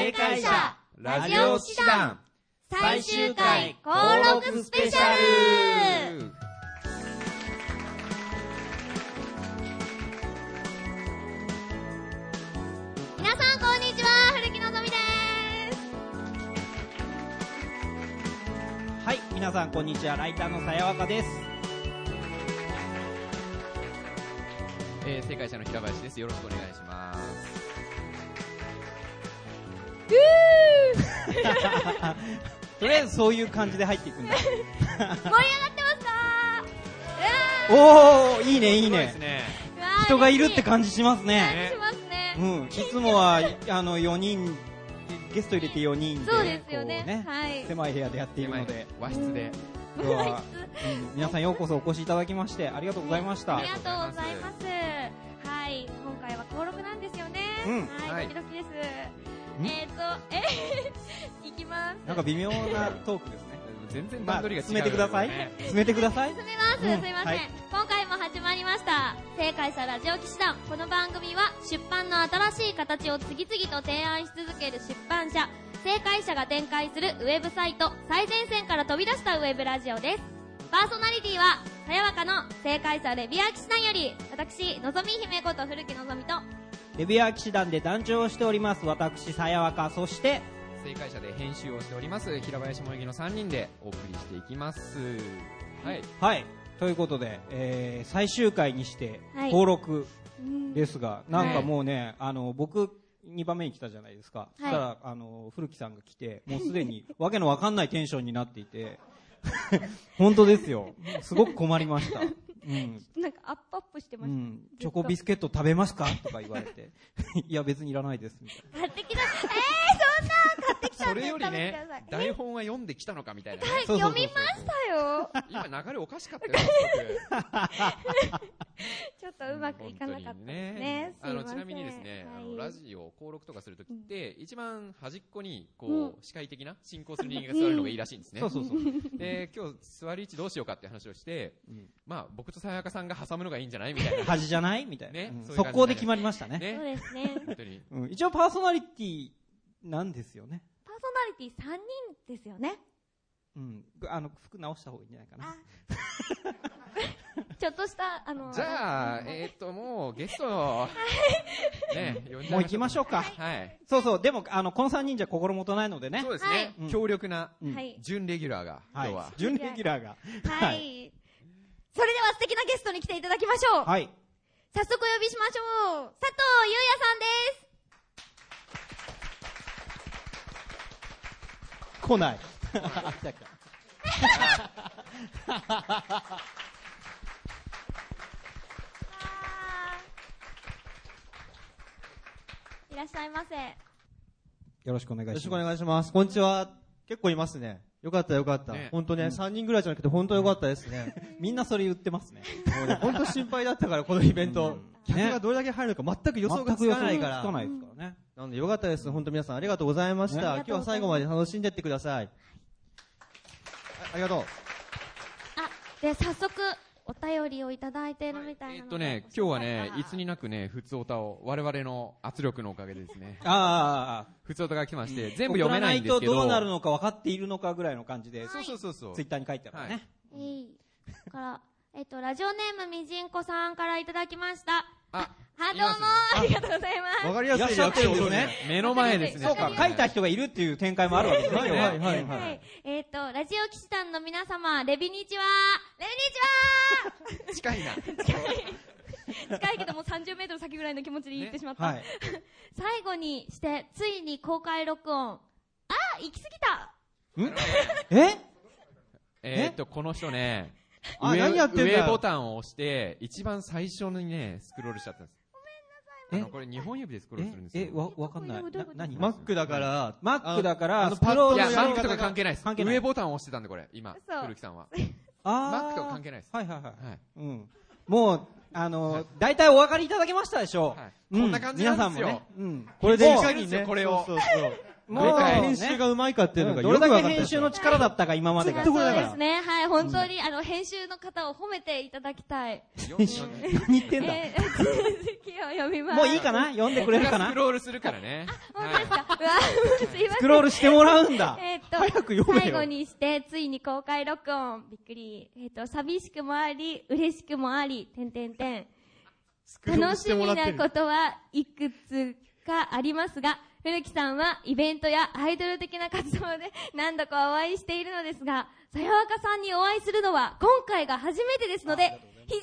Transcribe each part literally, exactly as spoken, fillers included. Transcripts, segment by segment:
正解者ラジオ騎士団最終回登録スペシャル。 皆さんこんにちは、古木のぞみです。 はい、皆さんこんにちは、ライターのさやわかです。 えー、正解者の平林です。よろしくお願いします。 とりあえずそういう感じで入っていくんだ。 盛り上がってますか？ おー、いいねいいね。 ね、 人がいるって感じしますね。 しますね。 うん、いつもはあのよにんゲスト入れてよにんで、 そうですよね。 ね、 はい、 狭い部屋でやっているので、 和室で今日は、うん、皆さんようこそお越しいただきましてありがとうございました。 ありがとうございます。はい、今回は登録なんですよね。 うん、 はい、ドキドキです。えーと、えー、いきます。 なんか微妙なトークですね。 全然段取りが違う、 まあ、進めてください。進めてください。 進めます。すみません、はい。今回も始まりました。正解者ラジオ騎士団。この番組は出版の新しい形を次々と提案し続ける出版社、正解者が展開するウェブサイト、最前線から飛び出したウェブラジオです。パーソナリティは、さやわかの正解者レビア騎士団より、私、のぞみ姫こと古木のぞみと、 レビア騎士団で団長をしております私さやわか、そして正解者で編集をしております平林萌木のさんにんでお送りしていきます。はい、 はい、ということで、えー、最終回にして登録ですが、はい、なんかもうね、あの僕にばんめに来たじゃないですか。はい、そしたらあの古木さんが来て、もうすでにわけのわかんないテンションになっていて本当ですよ、すごく困りました。うん、 なんかアップアップしてました、うん、 チョコビスケット食べますかとか言われていや別にいらないですみたいな。 買ってきた。えー、そんな買ってきたんで。 それよりね、台本は読んできたのかみたいな、ね、 はい、読みましたよ。 今流れおかしかったよちょっとうまくいかなかったですね。 あのちなみにですね、はい、あのラジオ登録とかするときって、うん、一番端っこにこう、うん、司会的な進行する人間が座るのがいいらしいんですね。 そうそうそう。 で今日座り位置どうしようかって話をして、うん、まあ僕とさやかさんが挟むのがいいんじゃないみたいな。 端じゃないみたいな。 ね、 うん、速攻で決まりましたね。 ね、そうですね。 本当に。 うん、一応パーソナリティなんですよね。 パーソナリティさんにんですよね。 うん、あの服直した方がいいんじゃないかな。 ちょっとしたあのじゃあえー、っともうゲストね、 もう行きましょうか。 はい。 そうそう、でもあのこのさんにんじゃ心もとないのでね。 そうですね。はい、強力な、うん、準レギュラーが、 はい、 今日は準レギュラーが。 はい。それでは素敵なゲストに来ていただきましょう。 はい。 早速お呼びしましょう。佐藤優也さんです。 来ない。来た来た。 いらっしゃいませ。 よろしくお願いします。 よろしくお願いします。こんにちは。結構いますね。よかったよかった。ね、本当ね、うん、さんにんぐらいじゃなくて本当よかったですね。 みんなそれ言ってますね。 もうね、本当心配だったからこのイベント、うん、客がどれだけ入るのか全く予想がつかないから。 つかないですからね。 なのでよかったです。本当皆さんありがとうございました。ね、今日は最後まで楽しんでってください。あ, ありがとう。 あ、で早速お便りをいただいているみたいなので、 えー、っとね、今日はね、いつになくね、普通おたを我々の圧力のおかげでですね。 ああ、 普通おたが来まして、うん、全部読めないんですけど。 どうなるのか分かっているのかぐらいの感じで、 そうそうそうそう。 ツイッターに書いてあるからね。 はい。だからえっとラジオネームみじんこさんからいただきました。 あ、 はどうもありがとうございます。 わかりやすいリアクションですね。 目の前ですね。 そうか、書いた人がいるっていう展開もあるわけですね。 はいはいはいはい。 えっとラジオ騎士団の皆様、レビニチはレビニチは近いな。 近い。近いけどもさんじゅうメートル先ぐらいの気持ちで言ってしまった。ね、はい、最後にしてついに公開録音。あ、行き過ぎた。 ん？え？ えーっとこの人ね。 あ、何やってんだ。 上ボタンを押して一番最初にねスクロールしちゃったんです。ごめんなさい。あのこれにほん指でスクロールするんですよ。 え、わわかんない。な何？ マックだから、 マックだからスクロール。いやマックとか関係ないです。上ボタンを押してたんでこれ今古木さんは。 あ、 マックとか関係ないです。 はいはいはい。はい。うん。もうあの大体お分かりいただけましたでしょう。はい。 こんな感じなんですよ。皆さんもね。 うん。 これでいかにねこれを。 そうそう。どれだけ編集がうまいかっていうのがどれだけ編集の力だったか今までが。 そうですね。はい、本当にあの編集の方を褒めていただきたい。 編集何言ってんだ。 続きを読みます。 もういいかな？読んでくれるかな？ スクロールするからね。 本当ですか？ クロールしてもらうんだ。 えっと、 早く読めよ。 最後にして、ついに公開録音。びっくり。えっと、寂しくもあり、嬉しくもあり、てんてんてん。楽しみなことはいくつかありますが、古木さんはイベントやアイドル的な活動で何度かお会いしているのですが、さやわかさんにお会いするのは今回が初めてですので、非常に楽しみにしており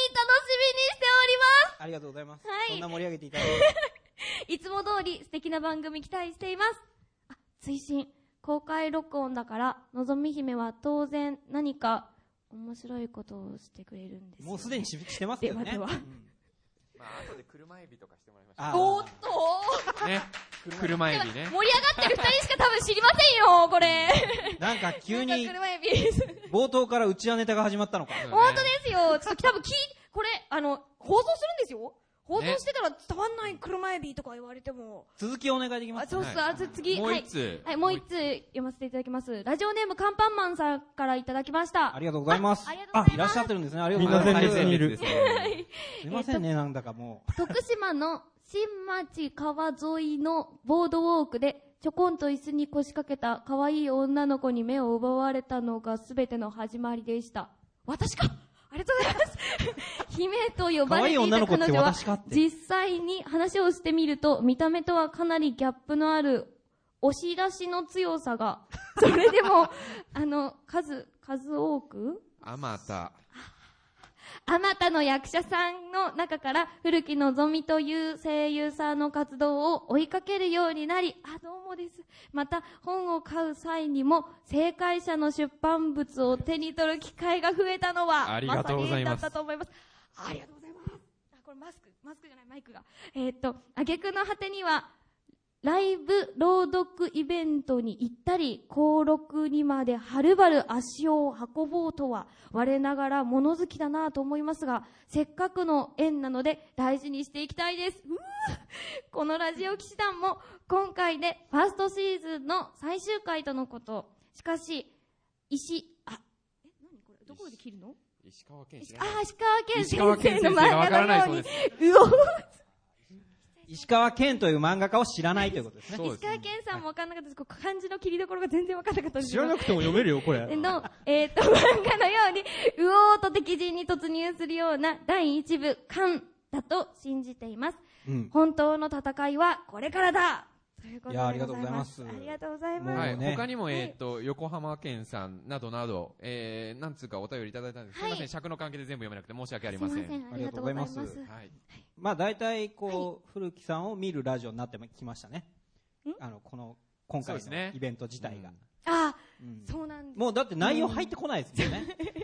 ます。 ありがとうございます。 はい、 そんな盛り上げていただいて。 いつも通り素敵な番組期待しています。あ、追伸。公開録音だから、のぞみ姫は当然何か面白いことをしてくれるんですよ、ね。 もうすでに し, してますけどね。 ではでは。 うんまあ、後で車エビとかしてもらいましょう。おーっとね。車エビね。 盛り上がってる二人しか多分知りませんよ、これ。 なんか急に、 車エビ冒頭からうちわネタが始まったのか。 本当ですよ。ちょっと多分き、これ、あの、放送するんですよ。放送してたら伝わんない車エビとか言われても。 続きお願いできますか。 あ、そうっす、はい、あ、次。 もう一つ。 はい、もう一つ読ませていただきます。ラジオネームカンパンマンさんからいただきました。 ありがとうございます。 あ、ありがとうございます。 あ、いらっしゃってるんですね。ありがとうございます。 みんな前列にいる。 すみませんね、なんだかもう。 徳島の新町川沿いのボードウォークで、ちょこんと椅子に腰掛けた可愛い女の子に目を奪われたのが全ての始まりでした。私か、ありがとうございます。姫と呼ばれていた彼女は、実際に話をしてみると、見た目とはかなりギャップのある、押し出しの強さが、それでも、あの、数、数多くあまた。 あまたの役者さんの中から古木のぞみという声優さんの活動を追いかけるようになり、あ、どうもです。また本を買う際にも正解者の出版物を手に取る機会が増えたのはありがとうございます。 まさにだったと思います。ありがとうございます。あ、これマスク、マスクじゃないマイクが。えー、っと、挙句の果てには、ライブ朗読イベントに行ったり、登録にまではるばる足を運ぼうとは、我ながら物好きだなと思いますが、せっかくの縁なので大事にしていきたいです。うーこのラジオ騎士団も今回でファーストシーズンの最終回とのこと。しかし、石、あ、え、何これどこで切るの？ 石川県先生。あ、石川県先生の漫画のように、うお石川県という漫画家を知らないということですね。 石川県さんも分かんなかったです。こう漢字の切りどころが全然分かんなかったです。 知らなくても読めるよ、これ。 の、えっと、漫画のように、うおーと敵陣に突入するような第一部、巻だと信じています。うん、本当の戦いはこれからだということでございます。いや、ありがとうございます。ありがとうございます。 はい、他にも、えっと、横浜県さんなどなど、えー、なんつうかお便りいただいたんです。はい、すいません、尺の関係で全部読めなくて申し訳ありません。 すいません、ありがとうございます。はい。 まあ大体こう、古木さんを見るラジオになってきましたね。あのこの今回のイベント自体が。 ああ、そうなんです。 もうだって内容入ってこないですよね。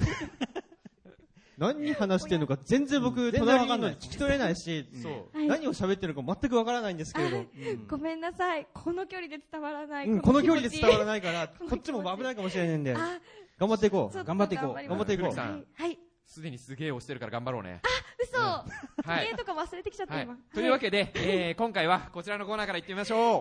何話してるのか全然僕隣にいるのに聞き取れないし、何を喋ってるのか全くわからないんですけれど。 ごめんなさい。この距離で伝わらない。 この距離で伝わらないからこっちも危ないかもしれないんで頑張っていこう。 頑張っていこう。 頑張っていこう。 はい。 すでにすげえ押してるから頑張ろうね。 あ、嘘。はい。とか忘れてきちゃった今。 というわけで、えー、今回はこちらのコーナーから行ってみましょう。はい、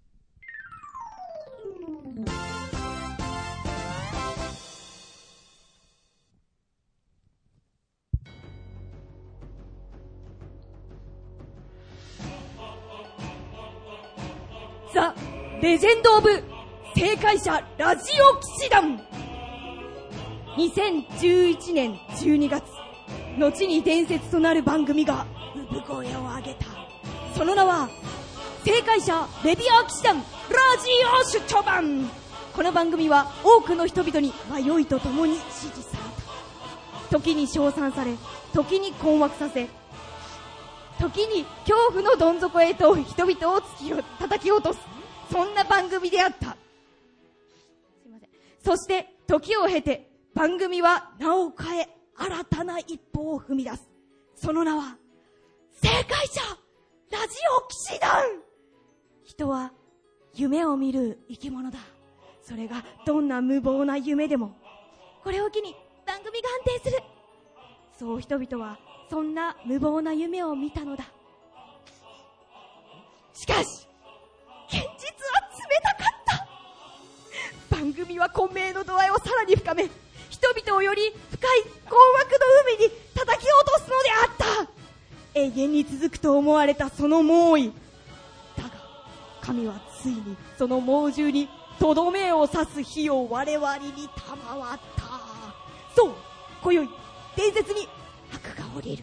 ザ・レジェンド・オブ・正解者ラジオ騎士団。にせんじゅういちねんじゅうにがつ、後に伝説となる番組が産声を上げた。その名は正解者レビアー騎士団ラジオ出張版。この番組は多くの人々に迷いとともに支持された。時に称賛され、時に困惑させ、時に恐怖のどん底へと人々を突きを叩き落とす、そんな番組であった。すいません。そして時を経て番組は名を変え、新たな一歩を踏み出す。その名は正解者ラジオ騎士団。人は夢を見る生き物だ。それがどんな無謀な夢でもこれを機に番組が安定する。そう人々はそんな無謀な夢を見たのだ。しかし現実は冷たかった。番組は混迷の度合いをさらに深め、人々をより深い困惑の海に叩き落とすのであった。永遠に続くと思われたその猛威だが、神はついにその猛獣にとどめを刺す日を我々に賜った。そう、今宵伝説に幕が降りる。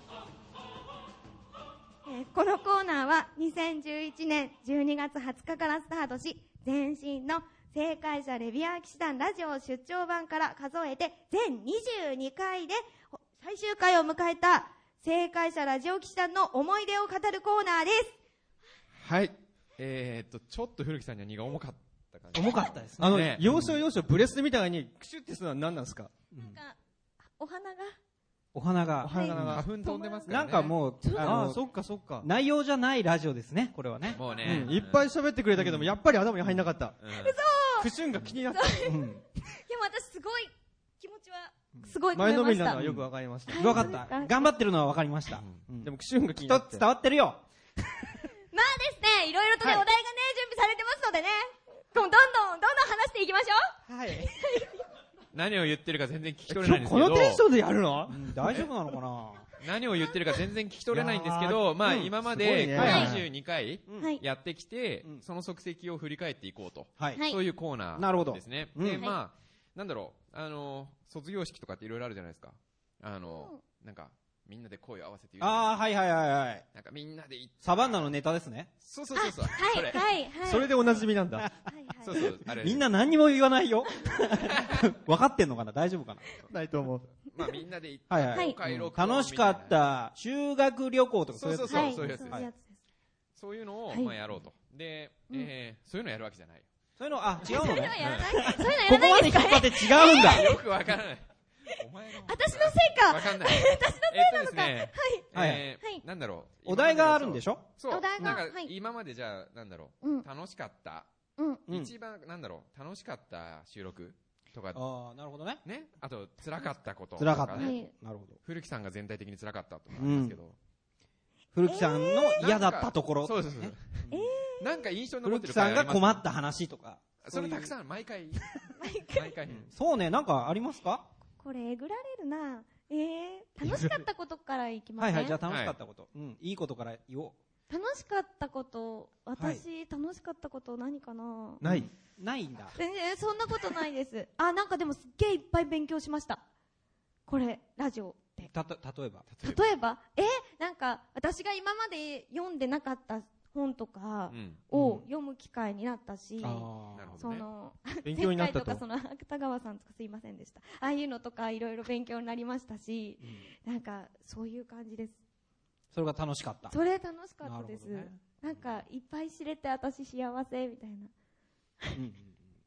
えーこのコーナーはにせんじゅういちねんじゅうにがつはつかからスタートし、前身の正解者レビアン騎士団ラジオ出張版から数えて全にじゅうにかいで最終回を迎えた正解者ラジオ騎士団の思い出を語るコーナーです。 はい。えーっと、ちょっと古木さんには荷が重かった感じ。 重かったですね。 あの、 ね要所要所ブレスみたいにクシュってするのは何なんですか？ なんかお花がお花が。 お花が。 花粉飛んでますからなんね。 かもう、あああ、 の、 そっかそっか。 内容じゃないラジオですね、これはね。 もうねうん、いっぱい喋ってくれたけども、やっぱり頭に入んなかった。 うんクシュンが気になった。 うんでも私すごい気持ちはすごい込前めました。 のめりなのはよくわかりました。 わかった。頑張ってるのはわかりました。うんでもクシュンが気きっとになって。 伝わってるよ。 まあですね、いろいろとね、 はいお題がね、準備されてますのでね、どんどんどんどんどん話していきましょう。 はい。 何を言ってるか全然聞き取れないん今日こですけど。 のテンションでやるの？ 大丈夫なのかな？ 何を言ってるか全然聞き取れないんですけいど、まあやーうん今ますごいでねにじゅうにかいはい。 やってきてうん、 その足跡を振り返っていこうと。 はい。 はいそういうコーナなるほどーですね。 うんで、 はいまあ、なんだろう、あの、卒業式とかっていろいろあるじゃないですか。あの、なんか、みんなで声を合わせて言う。 ああ、はいはいはいはい。 なんかみんなで言っサバンナのネタですね。 そうそうそうそう。 はい、 それ。 はい、はい。 それでおなじみなんだ。 はい、はい。 そうそう。あれ。 みんな何にも言わないよ。分かってんのかな？大丈夫かな？ ないと思う。 まあみんなで行って、 はいはい公開録音楽しかっみたいな。 た修学旅行とかそういうやつそうはい、 そういうやつですそういうやつです。 そういうのを、 はいまあやろうと。で、えー、そういうのやるわけじゃない。 そういうの、あ、違うのそういうのね。 やらないそういうのやこらこまでないですかね。 引っ張って違うんだ。 よくわからない。お前の。 私のせいか。 わかんない。私のせいなのか。 はい。 はいえーはいなんだろう。 お題があるんでしょ？ そう。 お題がなんかはい今までじゃあ、なんだろうんう。楽しかった。 うん。 うん一番、なんだろう。楽しかった収録とか、 ああ、なるほどね。 ね。あと、辛かったこと。 辛かったね。 ね。なるほど。 古木さんが全体的に辛かったとかありますけど。 古木さんの嫌だったところ。 そうそうそう。なんか印象に残ってる古木さんが困っった話とか。 それたくん。 さん、毎回。毎回。 そうね、なんかありますか？ これ、えぐられるな。えー、楽しかったことからいきませんはいはい、じゃあ楽しかったこと。うん、いいことから言おう。 楽しかったこと、私、楽しかったこと何かな？ ない。 ないんだ。 全然そんなことないです。あ、なんかでもすっげえいっぱい勉強しました。これ、ラジオって。 たと、例えば。 例えば、えなんか、私が今まで読んでなかった本とかうん。 を読む機会になったし、 あなるほどね。 その、 勉強になったと前回とか。その、芥川さんとかすいませんでした。ああいうのとかいろいろ勉強になりましたし、なんか、そういう感じです。 それが楽しかった。 それ楽しかったです。 なるほどねなんか、いっぱい知れて私幸せみたいな。 うんうんうん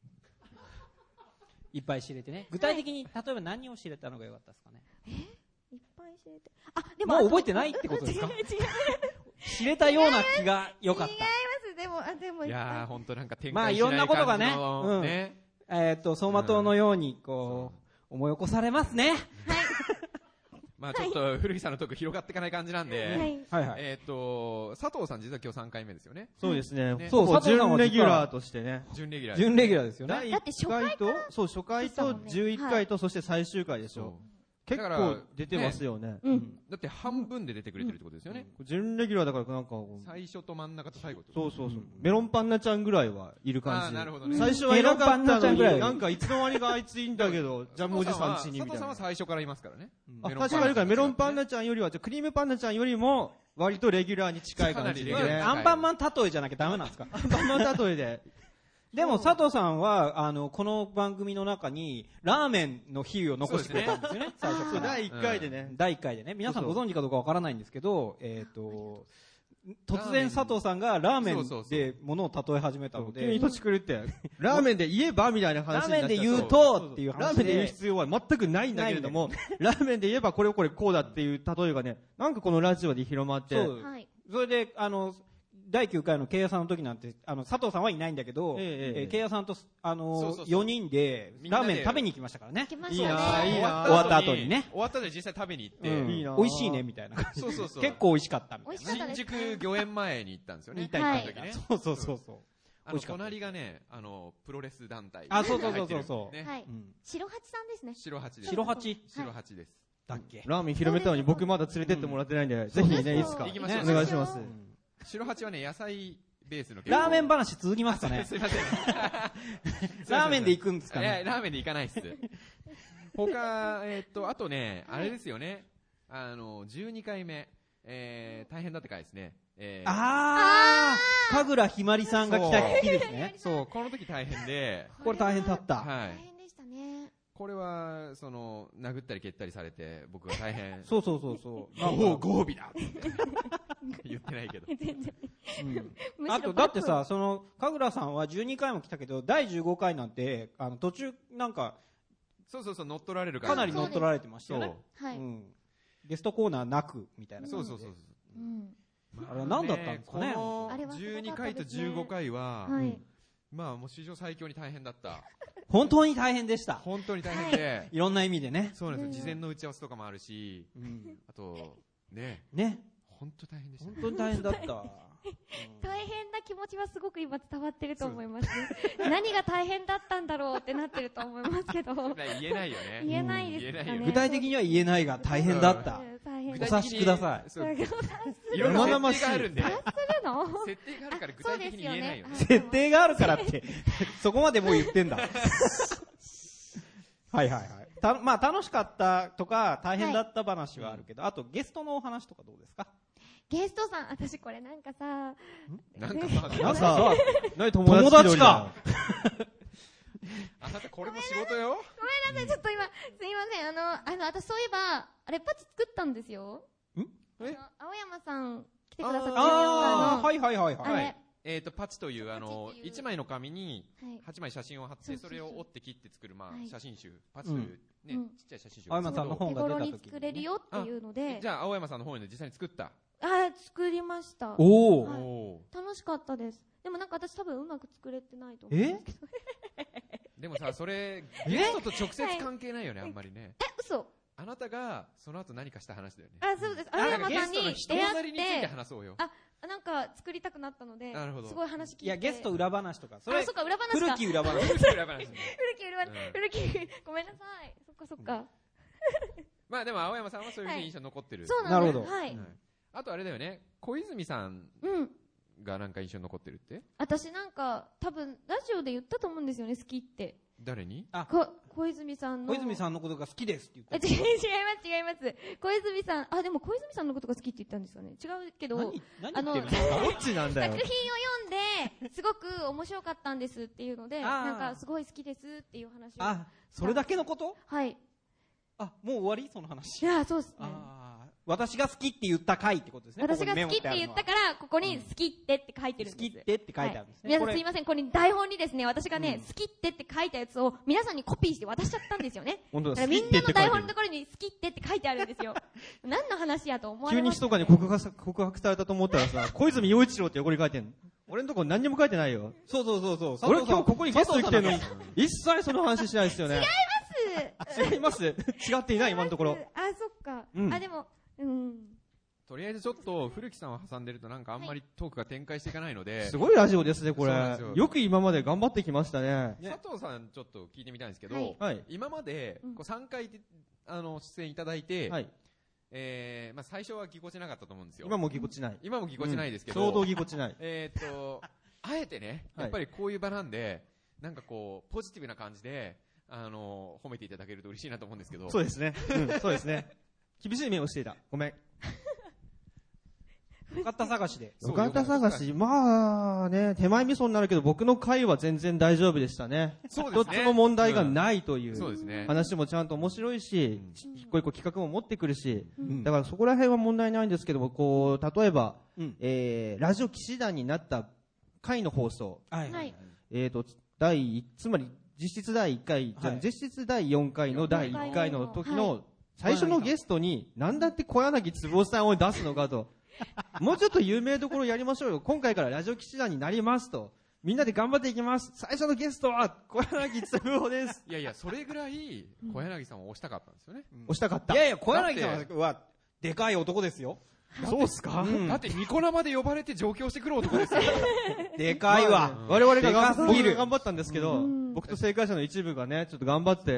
いっぱい知れてね。具体的に、例えば何を知れたのが良かったですかね。 いっぱい知れて。あ、でも、 もうあと覚えてないってことですか？ 違う違う。 知れたような気が良かっ違います。でも、あ、でもいいっぱいやー、ほんとなんか展まあ開しないいろんなことがね感じのうんね。 た。えっと、走馬灯のように、こう、思い起こされますね。 まあちょっと古木さんのトーク広がっていかない感じなんで、 はい。 はいはい。 えっと、佐藤さん実は今日さんかいめですよね。 そうですね。 ねそうほぼ佐藤さんは準レギュラーとしてね。 準レギュラー。 準レギュラーですよね。 第だって初 1回と、そう、初回とじゅういっかいと、そして最終回でしょ。 そう。 結だから構出てますよね。 うん。 だって半分で出てくれてるってことですよね。 準レギュラーだからなんか、 最初と真ん中と最後ってこと。 そうそうそう。メロンパンナちゃんぐらいはいる感じ。 あーなるほどね最初はいなかったメロンパンナちゃのんぐらいに、なんかいつの間にかあいついいんだけど、ジャムおじさん家にみたいな佐藤さんは。最初からいますからね。 あ、 メロンパンナ確かにからメロンパンナちゃんよりは、じゃあクリームパンナちゃんよりも、割とレギュラーに近い感じでかなりレギュラーね。 アンパンマン例えじゃなきゃダメなんですか？ アンパンマン例えで。 でも佐藤さんは、あの、この番組の中に、ラーメンの比喩を残してくれたんですよね、最初そう、 から。 だいいっかいでね。 だいいっかいでね。皆さんご存知かどうかわからないんですけど、えっと、突然佐藤さんがラーメそうそうそうンで物を例え始めたので、 急に土地狂って、ラーメンで言えばみたいな話になっちゃうラーメンで言うとっていう話でラーメンで言う必要は全くないんだけれども、ラーメンで言えばこれをこれこうだっていう例えがね、なんかこのラジオで広まって、 そうはい。 それで、あの、だいきゅうかいの慶屋さんの時なんて、あの、佐藤さんはいないんだけど、 えええええー慶屋さんと、あのそうそうそうよにんで、 みんなでラーメン食べに行きましたからね来。まいいしたね。 なぁいいなぁ終わった後にね。 終わった後に実際食べに行って、 うんいいな美味しいね、みたいな。 そうそうそう。 結構美味しかったみたいな。 美味しかった新ですね宿御苑前に行ったんですよね。 言いたいはい言いたいねそうそうそうそう。 あの、隣がね、あの、プロレス団体。 あそうそうそうそうそうねはい。 うん白八さんですね。 白八です。 白八白八です。 だっけ？ ラーメン広めたのに僕まだ連れてってもらってないんで、ぜひね、いつか、 行きましょうお願いしますう。ん白八はね、野菜ベースの。 ラーメン話続きますかね。 すいません。 ラーメンで行くんですかね。 ラーメンで行かないっす。他、えっと、あとね、あれですよね。あの、じゅうにかいめ、えー、大変だった回ですね。えー、 あー、神楽ひまりさんが来た日ですね。 そう、この時大変で。 これ大変だった。 はい。 大変でしたね。 これは、その、殴ったり蹴ったりされて、僕が大変。 そうそうそうそう。 ご、ご褒美だって言ってないけど。 うん、あと、だってさ、その、神楽さんはじゅうにかいも来たけど、だいじゅうごかいなんて、あの、途中、なんか、 そうそうそう、乗っ取られるから。 かなり乗っ取られてましたよね。 はい。 うん。ゲストコーナーなく、みたいな。 そうそうそう。 うん。 あれは何だったんですかね。 このじゅうにかいとじゅうごかいは、 はい。 まあ、もう史上最強に大変だった。 本当に大変でした。 本当に大変で。 いろんな意味でね。 そうなんですよ。事前の打ち合わせとかもあるし、あと、ね。 ね。 本当大変でした。 本当に大変だった。 大変な気持ちはすごく今伝わってると思います。何が大変だったんだろうってなってると思いますけど。 言えないよね。 言えないですかね。 具体的には言えないが大変だった。お察しください。いろんな設定があるんで。 察するの？ 設定があるから具体的に言えないよね。 設定があるからって、そこまでもう言ってんだ。はいはいはい。たまあ楽しかったとか大変だった話はあるけど、あとゲストのお話とかどうですか？ ゲストさん、私これなんかさ、 なんかさ、 なんか、何友達友達かあなたこれも仕事よ。 ごめんなさい、ちょっと今、すいません、あの、あの、私そういえば、あれパチ作ったんですよ。 んえ青山さん来てくださったああ、はいはいはいはい。 えっと、パチという、あの、一枚の紙にはちまい写真を貼って、それを折って切って作る、まあ、写真集。パチというね、ちっちゃい写真集。 青山さんの本が出た時に。 手頃に作れるよっていうので。 じゃあ、青山さんの本で実際に作った。 あ、作りました。 おお。楽しかったです。でもなんか私多分うまく作れてないと思うんですけど。 でもさ、それ、ゲストと直接関係ないよね、あんまりね。 え、嘘？ あなたが、その後何かした話だよね。 あ、そうです。青山さんに出会って。 ゲストの人ざりについて話そうよ。 あ、なんか作りたくなったので、 なるほど。 すごい話聞いて。 いや、ゲスト裏話とか。 それ、あ、そっか、裏話か。 古き裏話。 古き裏話。 古き裏話。古き、ごめんなさい。そっかそっか。 まあでも青山さんはそういう印象残ってる。 そうなんです。 なるほど。 はい。 あとあれだよね、小泉さんがなんか印象残ってるって？ 私なんか、多分、ラジオで言ったと思うんですよね、好きって。 誰に？ あ、 小泉さんの。 小泉さんのことが好きですって言って。 違います、違います。小泉さん、あ、でも小泉さんのことが好きって言ったんですよね。違うけど、 あの、どっちなんだよ。 作品を読んで、すごく面白かったんですっていうので、なんかすごい好きですっていう話を。 あ、それだけのこと？ はい。 あ、もう終わり？その話。 いや、そうですね。 私が好きって言った回ってことですね。 私が好きって言ったから、ここに好きってって書いてるんです。 好きってって書いてあるんですね。 皆さんすいません、これ台本にですね、私がね、好きってって書いたやつを皆さんにコピーして渡しちゃったんですよね。 本当だ。 みんなの台本のところに好きってって書いてあるんですよ。何の話やと思われます？ 急に人がに告白告白されたと思ったらさ、小泉洋一郎って横に書いてんの。俺のところ何にも書いてないよ。 そうそうそうそう。 俺今日ここにゲスト来てんのに、一切その話しないですよね。 違います違います違っていない今のところ。 あ、そっか。あ、でも、うん。 とりあえずちょっと古木さんを挟んでるとなんかあんまりトークが展開していかないので、 すごいラジオですねこれ。よく今まで頑張ってきましたね。 佐藤さんちょっと聞いてみたいんですけど、今までこうさんかいあの出演いただいて、えまあ最初はぎこちなかったと思うんですよ。 今もぎこちない。 今もぎこちないですけど、 ちょうどぎこちない。 えっとあえてね、やっぱりこういう場なんでなんかこうポジティブな感じであの褒めていただけると嬉しいなと思うんですけど。 そうですね。そうですね。厳しい目をしていた。ごめん。 よかった探しで。 よかった探し。まあね、手前味噌になるけど、僕の回は全然大丈夫でしたね。 そうですね。 一つも問題がないという。 そうですね。 話もちゃんと面白いし、一個一個企画も持ってくるし、だからそこら辺は問題ないんですけども、こう、例えば、えー、ラジオ騎士団になった回の放送。 はい。 えっと、第、つまり、実質だいいっかい、じゃ実質だいよんかいのだいいっかいの時の、最初のゲストに、なんだって小柳つぼさんを出すのかと。もうちょっと有名どころやりましょうよ。今回からラジオ騎士団になりますと。みんなで頑張っていきます。最初のゲストは小柳つぶおです。 いやいや、それぐらい小柳さんを推したかったんですよね。 推したかった。 いやいや、小柳さんはでかい男ですよ。 そうっすか？ だってニコ生で呼ばれて上京してくる男ですよ。 でかいわ。 我々が頑張ったんですけど、僕と正解者の一部がね、ちょっと頑張って、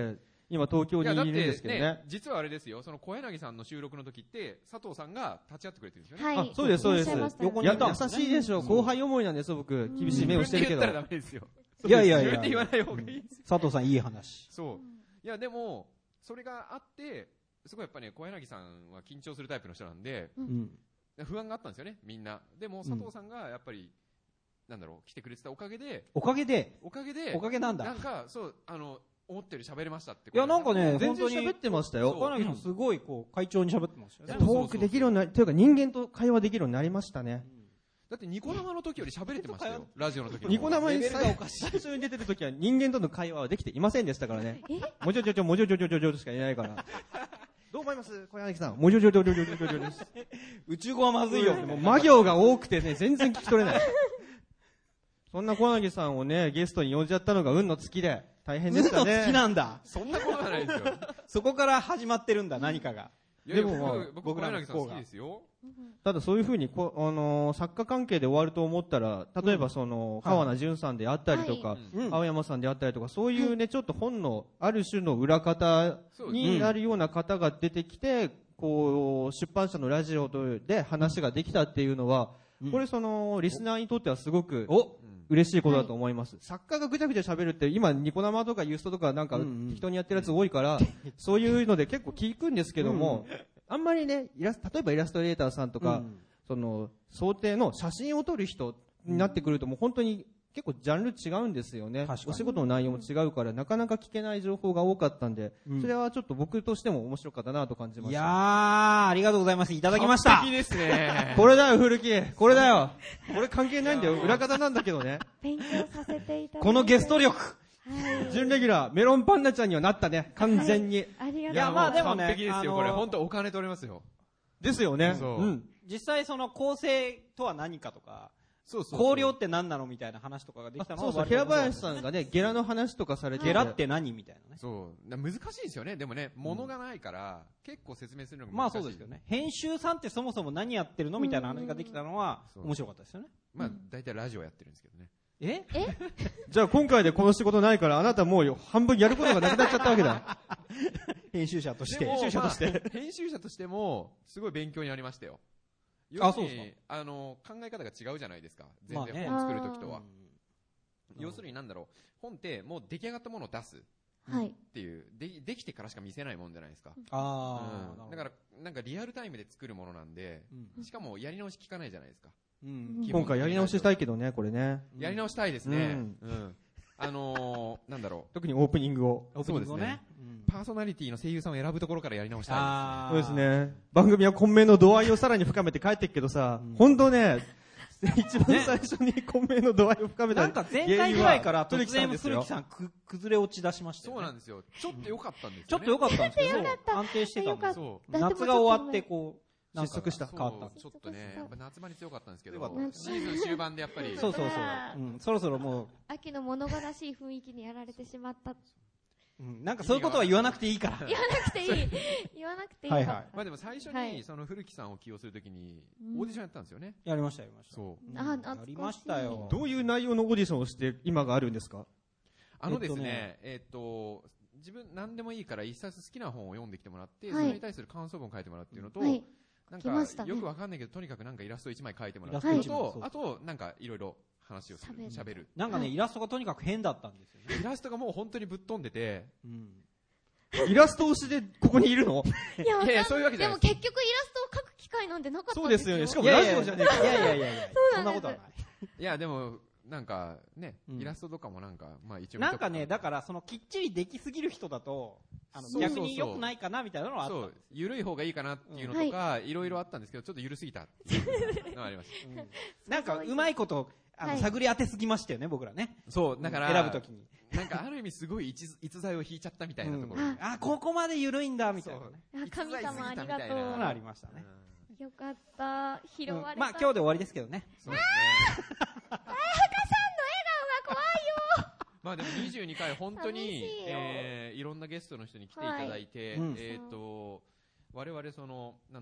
今東京にいるんですけどね。 ね、実はあれですよ、その小柳さんの収録の時って佐藤さんが立ち会ってくれてるんですよね。 はい。 あ、そうですそうです。 横にいたんですね。 優しいでしょ。後輩思いなんですよ僕。厳しい目をしてるけど。 自分で言ったらダメですよ。 いやいやいや。 自分で言わない方がいいですよ。 佐藤さんいい話。 そう。いやでもそれがあってすごいやっぱね小柳さんは緊張するタイプの人なんで、うん、不安があったんですよねみんな。でも佐藤さんがやっぱり、うん、なんだろう来てくれてたおかげでおかげでおかげでおかげなんだ。 なんかそうあの思ったより喋れましたって。 いやなんかね全然喋ってましたよ。 小柳さんすごいこう会長に喋ってましたよね。 トークできるようになりというか人間と会話できるようになりましたね。うんだってニコ生の時より喋れてましたよ。ラジオの時ニコ生に最初に出てる時は人間との会話はできていませんでしたからね。もじょじょじょもじょじょじょじょじょしか言えないから。どう思います小柳さん。もじょじょじょじょじょじょじょです。 宇宙語はまずいよ。 もう魔行が多くてね全然聞き取れない。そんな小柳さんをねゲストに呼んじゃったのが運の尽きで大変でしたね。 運の尽きなんだ。 そんなことはないですよ。 そこから始まってるんだ何かが。 でも僕小柳さん好きですよ。 ただそういうふうにこ、あのー、作家関係で終わると思ったら例えばその、うん、川名淳さんであったりとか、はい、青山さんであったりとかそういうね、はい、ちょっと本のある種の裏方になるような方が出てきてこう出版社のラジオで話ができたっていうのは、うん、これそのリスナーにとってはすごく嬉しいことだと思います、はい、作家がぐちゃぐちゃ喋るって今ニコ生とかユーストとかなんか適当にやってるやつ多いから、うんうん、そういうので結構聞くんですけども、うんあんまりねイラス例えばイラストレーターさんとか、うん、その想定の写真を撮る人になってくるともう本当に結構ジャンル違うんですよね。お仕事の内容も違うからなかなか聞けない情報が多かったんで、うん、それはちょっと僕としても面白かったなと感じました。 いやーありがとうございます。いただきました。 完璧ですね。 これだよ古木これだよ。これ関係ないんだよ裏方なんだけどね。 勉強させていただいてこのゲスト力はい、 準レギュラーメロンパンナちゃんにはなったね完全に、はい、 ありがとうございます。 いやまあでもね完璧ですよこれ本当お金取れますよ。 ですよね。 そう、うん、実際その構成とは何かとかそうそう綱領って何なのみたいな話とかができたのはそうそう平林さんがねゲラの話とかされてゲラって何みたいなね。 そう難しいですよね。でもね物がないから、うん、結構説明するのが難しい。 まあそうですよね。編集さんってそもそも何やってるのみたいな話ができたのは面白かったですよね。 まあ大体ラジオやってるんですけどね。 ええじゃあ今回でこの仕事ないからあなたもう半分やることがなくなっちゃったわけだ。 編集者として編集者として、まあ、編集者としてもすごい勉強になりましたよ。要するにあの考え方が違うじゃないですか全然本作るときとは、まあね、要するになんだろう本ってもう出来上がったものを出すっていう、はい、で, できてからしか見せないもんじゃないですか。 あ、 うん、だからなんかリアルタイムで作るものなんで、うん、しかもやり直し聞かないじゃないですか、 うん、今回やり直ししたいけどねこれね、 うん、やり直したいですね、うんうん、あのー、なんだろう特にオープニングをそうですね、うん、パーソナリティの声優さんを選ぶところからやり直したいですね。そうですね。番組は混迷の度合いをさらに深めて帰っていくけどさ、うん、本当ね一番最初に混迷の度合いを深めた、 ね、なんか前回ぐらいから突然古木さんく崩れ落ち出しましたよね。 そうなんですよ。ちょっと良かったんですよね。 ちょっと良かったんですけど安定してたんですよ。夏が終わってこう失速した変わった。ちょっとねやっぱ夏場に強かったんですけどシーズン終盤でやっぱりそうそうそう、うん、そろそろもう秋の物悲しい雰囲気にやられてしまった。 うん、なんかそういうことは言わなくていいから言わなくていい言わなくていい、 はいはい、 まあでも最初にその古木さんを起用するときにオーディションやったんですよね。 やりましたやりました。 そう、 うん、あやりましたよ。 どういう内容のオーディションをして今があるんですか。 あのですねえっと自分何でもいいから一冊好きな本を読んできてもらって、はい、それに対する感想文を書いてもらうっていうのと、はい、なんか、ね、よくわかんないけどとにかくなんかイラストいちまい描いてもらうのと、あとなんかいろいろ話をする喋る。 なんかねイラストがとにかく変だったんですよね。 イラストがもう本当にぶっ飛んでて、うんイラスト推しでここにいるの？ いや、いやいやそういうわけじゃないです。でも結局イラストを描く機会なんてなかったんですよ。 そうですよね。しかもラジオじゃねえか。 いやいやいやいやそんなことはない。 いやでもなんかね、うん、イラストとかもなんかまあ一応なんかねだからそのきっちりできすぎる人だとあの逆に良くないかなみたいなのはあった。そう緩い方がいいかなっていうのとか、うん、いろいろあったんですけどちょっと緩すぎたっていうのがありました。 うん、なんかうまいことあの、はい、探り当てすぎましたよね僕らね。 そうだから選ぶときに。 なんかある意味すごい逸材を引いちゃったみたいなところ、うん、 あここまで緩いんだみたいなね。 神様ありがとう。 ありましたね。 うん、よかった拾われた、うん、 まあ今日で終わりですけどね。 そうですね。 大博さんの笑顔が怖いよ。 まあでもにじゅうにかい本当にい、えー、いろんなゲストの人に来ていただいて、はいうん、えっ、ー、と我々そのなんだろう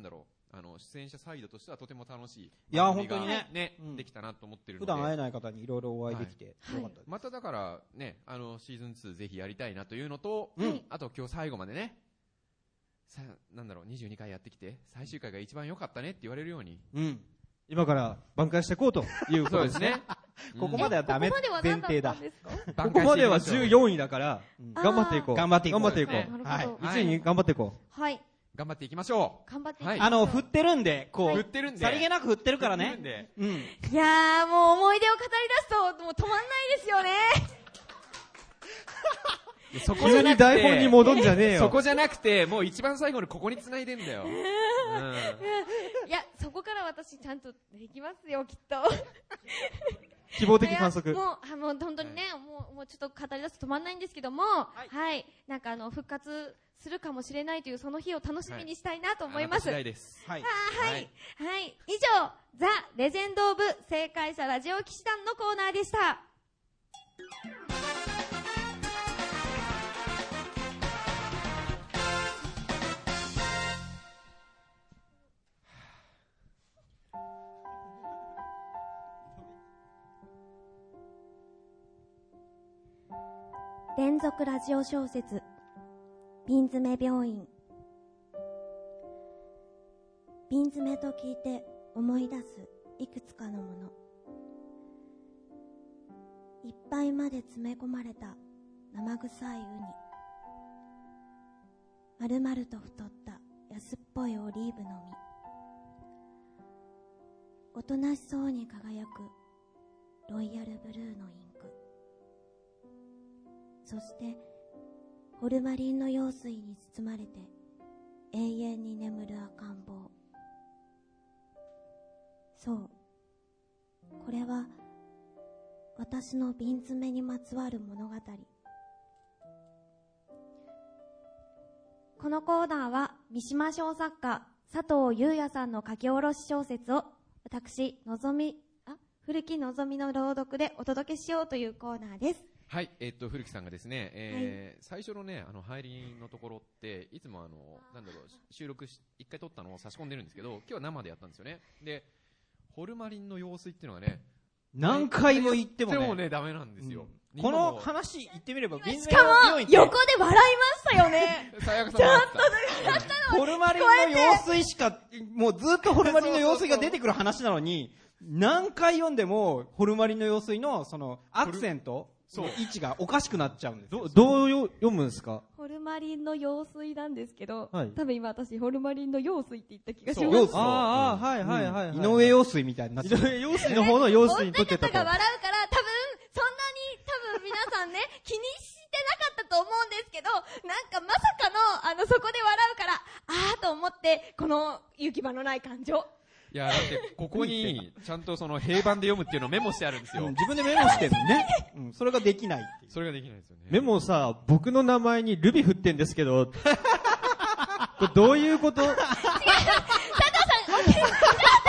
あの出演者サイドとしてはとても楽しいいや本当にねね、 うん、 できたなと思ってるので、 普段会えない方にいろいろお会いできて、 はい、 よかったです。 まただからね、あのシーズンツーぜひやりたいなというのと、 うん、 あと今日最後までね、さなんだろうにじゅうにかいやってきて最終回が一番良かったねって言われるように、 うん、今から挽回していこうということですね。 ここまではダメ前提だ。 ここまではじゅうよんいだから、うん、頑張っていこう。 頑張っていこう。 頑張っていこう。 はい。 いちいに頑張っていこう。はい。 頑張っていきましょう。頑張っていきましょう。 あの、振ってるんで、こう。 振ってるんで。 さりげなく振ってるからね。 うん。 いやー、もう思い出を語り出すと、もう止まんないですよね。 そこじゃなくて、急に台本に戻んじゃねえよ。 そこじゃなくて、もう一番最後にここに繋いでんだよ。うん、 いや、そこから私ちゃんとできますよ、きっと。 希望的観測。 もう、あの、本当にね、はい、もう、もうちょっと語り出すと止まんないんですけども、はい、はい、なんかあの、復活するかもしれないというその日を楽しみにしたいなと思います。 はい、です。 はい。はい。はい。はい。以上、ザ・レジェンド・オブ・正解者ラジオ騎士団のコーナーでした。連続ラジオ小説瓶詰め病院。瓶詰めと聞いて思い出すいくつかのもの。いっぱいまで詰め込まれた生臭いウニ、丸々と太った安っぽいオリーブの実、おとなしそうに輝くロイヤルブルーのインク、そしてホルマリンの用水に包まれて永遠に眠る赤ん坊。そう、これは私の瓶詰めにまつわる物語。このコーナーは三島小作家佐藤裕也さんの書き下ろし小説を私のぞみあ古木のぞみの朗読でお届けしようというコーナーです。 はい、えー、っと古木さんがですね、えーはい、最初のねあの入りのところっていつもあのなんだろう収録し一回撮ったのを差し込んでるんですけど、今日は生でやったんですよね。でホルマリンの用水っていうのがね何回も言ってもね、 でもねダメなんですよ。 うん、この話言ってみれば瓶詰めの病院ってしかも横で笑いましたよね。 さやかさんちゃんとやったのホルマリンの用水しかもうずっとホルマリンの用水が出てくる話なのに何回読んでもホルマリンの用水のそのアクセントの位置がおかしくなっちゃうんですよ。 どう読むんですか？ ホルマリンの用水なんですけど、 はい、 多分今私ホルマリンの用水って言った気がします。 ああ、はいはいはい、はい。 井上用水みたいになってる。 井上用水の方の用水にとってたと。 お二方が笑うから多分そんなに多分皆さんね気にしてなかったと思うんですけど、なんかまさかのあのそこで笑うからあーと思ってこの行き場のない感情。 いやだってここにちゃんとその平板で読むっていうのをメモしてあるんですよ。 うん、自分でメモしてるのね。うん、それができないっていう。 それができないですよね。 メモさ僕の名前にルビ振ってんですけど、これどういうこと？違う。佐藤さん、 見てないでくださいちょっと。も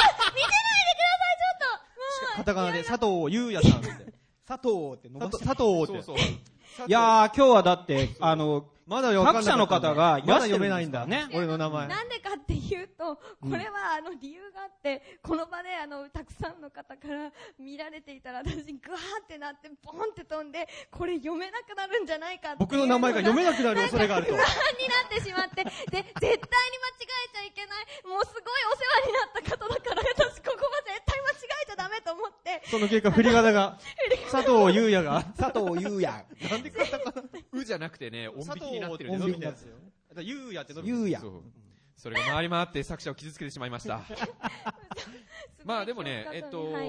うカタカナで佐藤優也さんって。 佐藤って伸ばして。 佐藤って。 そうそう。 いやー今日はだってあの。 まだ作者の方がまだ読めないんだね。俺の名前。 なんでかっていうと、これはあの理由があって、この場であのたくさんの方から見られていたら私グワーってなってボンって飛んで、これ読めなくなるんじゃないかっていう。 僕の名前が読めなくなる恐れがあると。 不安になってしまって、で絶対に間違えちゃいけない。もうすごいお世話になった方だから、私ここは絶対間違えちゃダメと思って。 その結果振り仮名が佐藤優也が佐藤優也。 なんでカタカナ？ うじゃなくてね音引きになってるんですよ。ゆうやって伸びてる。 ゆうや。 それが回り回って作者を傷つけてしまいました。まあでもね、えっと、はい、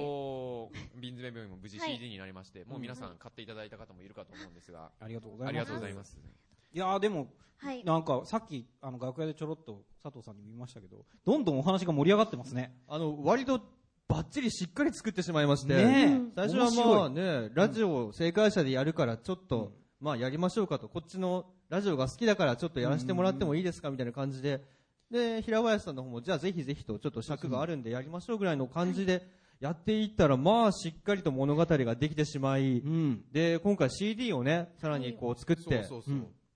瓶詰め病院も無事 シーディー になりまして、はい、もう皆さん買っていただいた方もいるかと思うんですが、 ありがとうございます。 ありがとうございます。 いやーでも、はい、なんかさっきあの楽屋でちょろっと佐藤さんに見ましたけど、どんどんお話が盛り上がってますね。 あの割とバッチリしっかり作ってしまいまして、 ね、 最初はまあねラジオ正解者でやるからちょっと、うんまあやりましょうかと、こっちのラジオが好きだからちょっとやらせてもらってもいいですかみたいな感じで、で平林さんの方もじゃあぜひぜひとちょっと尺があるんでやりましょうぐらいの感じでやっていったら、まあしっかりと物語ができてしまい、で今回 シーディー をねさらにこう作って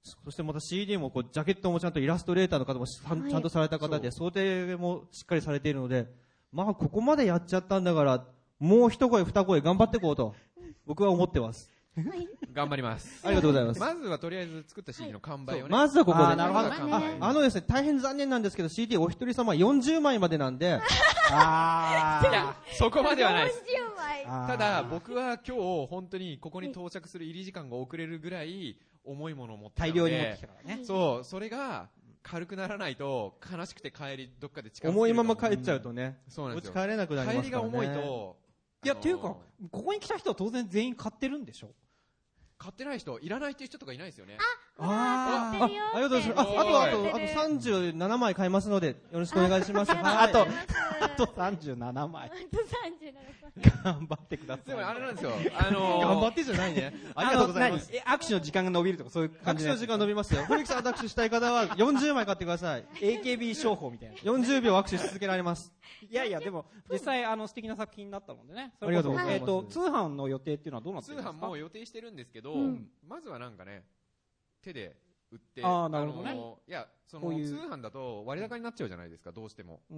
そしてまた シーディー もこうジャケットもちゃんとイラストレーターの方もちゃん、はい、ちゃんとされた方で想定もしっかりされているので、まあここまでやっちゃったんだからもう一声二声頑張っていこうと僕は思ってます。 はい、 頑張ります。 ありがとうございます。 まずはとりあえず作った シーディー の完売をね。 まずはここで。 あ、なるほど。 あ、あのですね、大変残念なんですけど シーディー お一人様よんじゅうまいまでなんで。 あー。いや、そこまではないです。 よんじゅうまい。 ただ僕は今日本当にここに到着する入り時間が遅れるぐらい重いものを持ってたので。 大量に持ってきたからね。 そう、それが軽くならないと悲しくて帰りどっかで近づける。 重いまま帰っちゃうとね。 うん、そうなんですよ。 帰れなくなりますからね。 帰りが重いと。 いや、っていうか、ここに来た人は当然全員買ってるんでしょ？ 買ってない人、いらないっていう人とかいないですよね。 あ、あ、あ、ありがとうございます。あ、あと、あと、あとさんじゅうななまい買いますので、よろしくお願いします。 あと、あとさんじゅうななまい。 あとさんじゅうななまい。 頑張ってください。 でもあれなんですよ。あのー、 頑張ってじゃないね。ありがとうございます。 え、握手の時間が伸びるとかそういう感じ握手の時間伸びますよ。古木さんと握手したい方はよんじゅうまい買ってください。 エーケービー 商法みたいな。 よんじゅうびょう握手し続けられます。 いやいや、でも、実際、あの、素敵な作品だったのでね。 ありがとうございます。 えっと、通販の予定っていうのはどうなってるんですか？ 通販も予定してるんですけど、うん、まずはなんかね、手で売って、 ああ、なるほどね。 いや、その、通販だと割高になっちゃうじゃないですか、どうしても。うん。うん。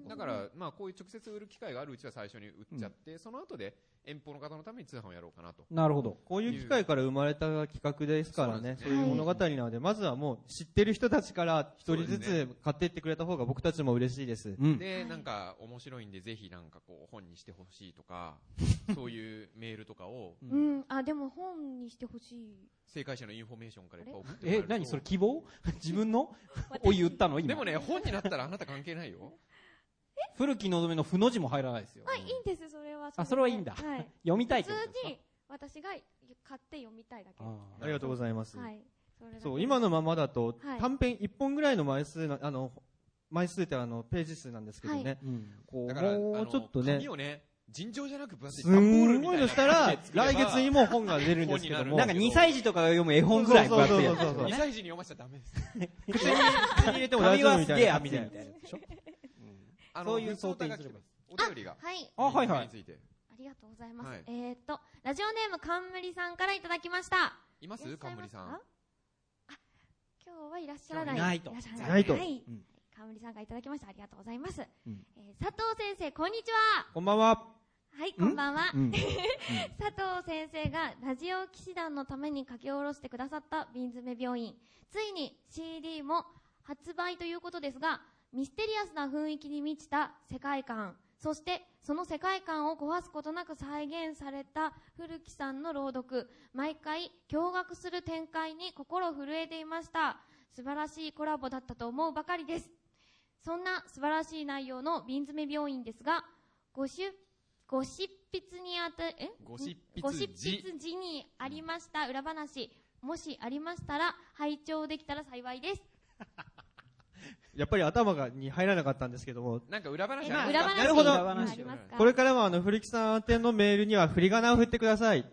だから、まあ、こういう直接売る機会があるうちは最初に売っちゃって、うん、その後で遠方の方のために通販をやろうかなと。 なるほど。 こういう機会から生まれた企画ですからね、そういう物語なので、まずはもう知ってる人たちから一人ずつ買っていってくれた方が僕たちも嬉しいです。 うん、で、なんか面白いんで、ぜひなんかこう、本にしてほしいとか、そういうメールとかを。 うん、あ、でも本にしてほしい。 正解者のインフォメーションからやっぱ送ってもらえると。 え、何それ希望自分のを言ったの今。 でもね、本になったらあなた関係ないよ。 古きのどめのふの字も入らないですよ。 あ、いいんです、それは。 あ、それはいいんだ。はい、読みたいってことですか？ 普通に私が買って読みたいだけ。 あ, ありがとうございます。 はい。 そう、今のままだと、短編いっぽんぐらいの枚数な、あの、枚数ってあの、ページ数なんですけどね。はい、うん、こう、だからもうちょっとね。 紙をね、尋常じゃなく分厚い。 すんごいのしたら、来月にも本が出るんですけども。 なんかにさい児とかが読む絵本ぐらい分厚いやつ。 そうそうそう。にさい児に読ませちゃダメです。 口に入れても大丈夫みたいな。 みたいな。そういう想定にすればいい。 お便りが。 はい。 あ、はいはい。 ありがとうございます。えっと、ラジオネーム冠さんからいただきました。 います冠さん。あ、 今日はいらっしゃらない。 ないと。 ないと。 はい。冠さんからいただきました。ありがとうございます。佐藤先生、こんにちは。 こんばんは。 はい、こんばんは。佐藤先生がラジオ騎士団のために書き下ろしてくださった瓶詰め病院。ついに シーディー も発売ということですが、ミステリアスな雰囲気に満ちた世界観、そしてその世界観を壊すことなく再現された古木さんの朗読、毎回驚愕する展開に心震えていました。素晴らしいコラボだったと思うばかりです。そんな素晴らしい内容の瓶詰め病院ですが、ごしゅご執筆にあたえご執筆ご執筆時にありました裏話、もしありましたら拝聴できたら幸いです。 やっぱり頭がに入らなかったんですけども、 なんか裏話ありますか？ なるほど。 ありますか？ これからはあの古木さん宛てのメールには振り仮名を振ってください。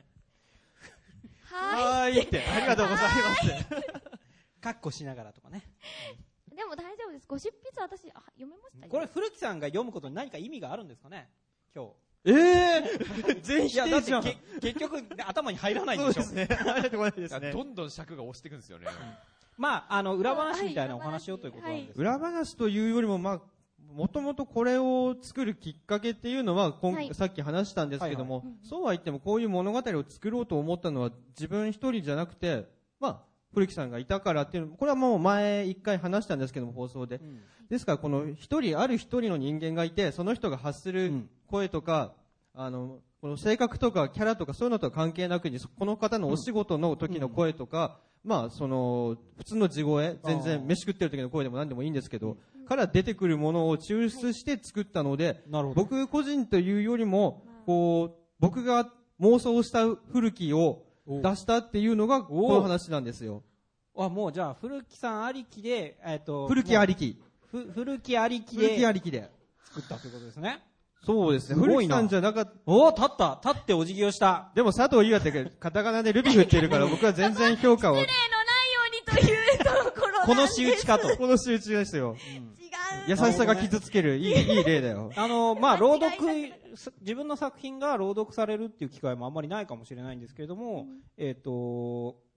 はーいってありがとうございます。 カッコしながらとかね。 でも大丈夫です。ご執筆私あ読めましたよ。 これ古木さんが読むことに何か意味があるんですかね？今日。 ええー、全否定じゃん。 結局頭に入らないんでしょ。 そうですね。入ってこないですね。 どんどん尺が押していくんですよね。 まあ、あの、裏話みたいなお話をということなんです、 はい、裏話というよりも、まあ、もともとこれを作るきっかけっていうのは、はい、さっき話したんですけども、はいはい、そうは言ってもこういう物語を作ろうと思ったのは自分一人じゃなくて、まあ、古木さんがいたからっていうの、これはもう前一回話したんですけども、放送で。うん、ですから、この一人、ある一人の人間がいて、その人が発する声とか、うん、あの、この性格とかキャラとかそういうのとは関係なくに、この方のお仕事の時の声とか、うん、まあ、その、普通の地声、全然飯食ってる時の声でも何でもいいんですけど、から出てくるものを抽出して作ったので、はい、僕個人というよりも、こう、僕が妄想した古木を出したっていうのが、この話なんですよ。 あ、もうじゃあ、古木さんありきで、えっと、 古木ありき。 ふ、古木ありきで。 古木ありきで。 作ったということですね。 そうですね。古木さんじゃなかった。 おー、立った。立ってお辞儀をした。 でも佐藤優也ってカタカナでルビ振ってるから僕は全然評価を。 失礼のないようにというところなんです。 この仕打ちかと。 この仕打ちですよ。 うん、違う。 優しさが傷つける、いい、いい例だよ。 あの、まあ、朗読、自分の作品が朗読されるっていう機会もあんまりないかもしれないんですけれども、うん、えっと、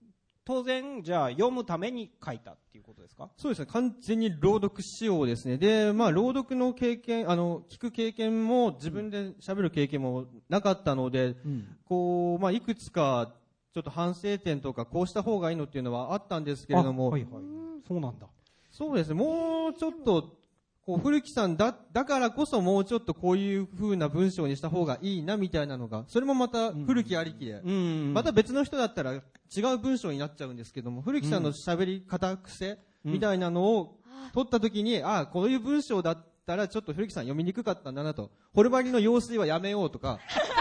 当然じゃあ読むために書いたっていうことですか？ そうですね、完全に朗読仕様ですね。で、まあ朗読の経験、あの聞く経験も自分で喋る経験もなかったので、うん、こうまあいくつかちょっと反省点とかこうした方がいいのっていうのはあったんですけれども、 はいはい、そうなんだ。 そうですね、もうちょっとこう古木さんだだからこそもうちょっとこういう風な文章にした方がいいなみたいなのが、それもまた古木ありきで、うん、また別の人だったら違う文章になっちゃうんですけども、古木さんの喋り方癖みたいなのを取った時に、ああこういう文章だったらちょっと古木さん読みにくかったんだなと、ホルバリの用水はやめようとか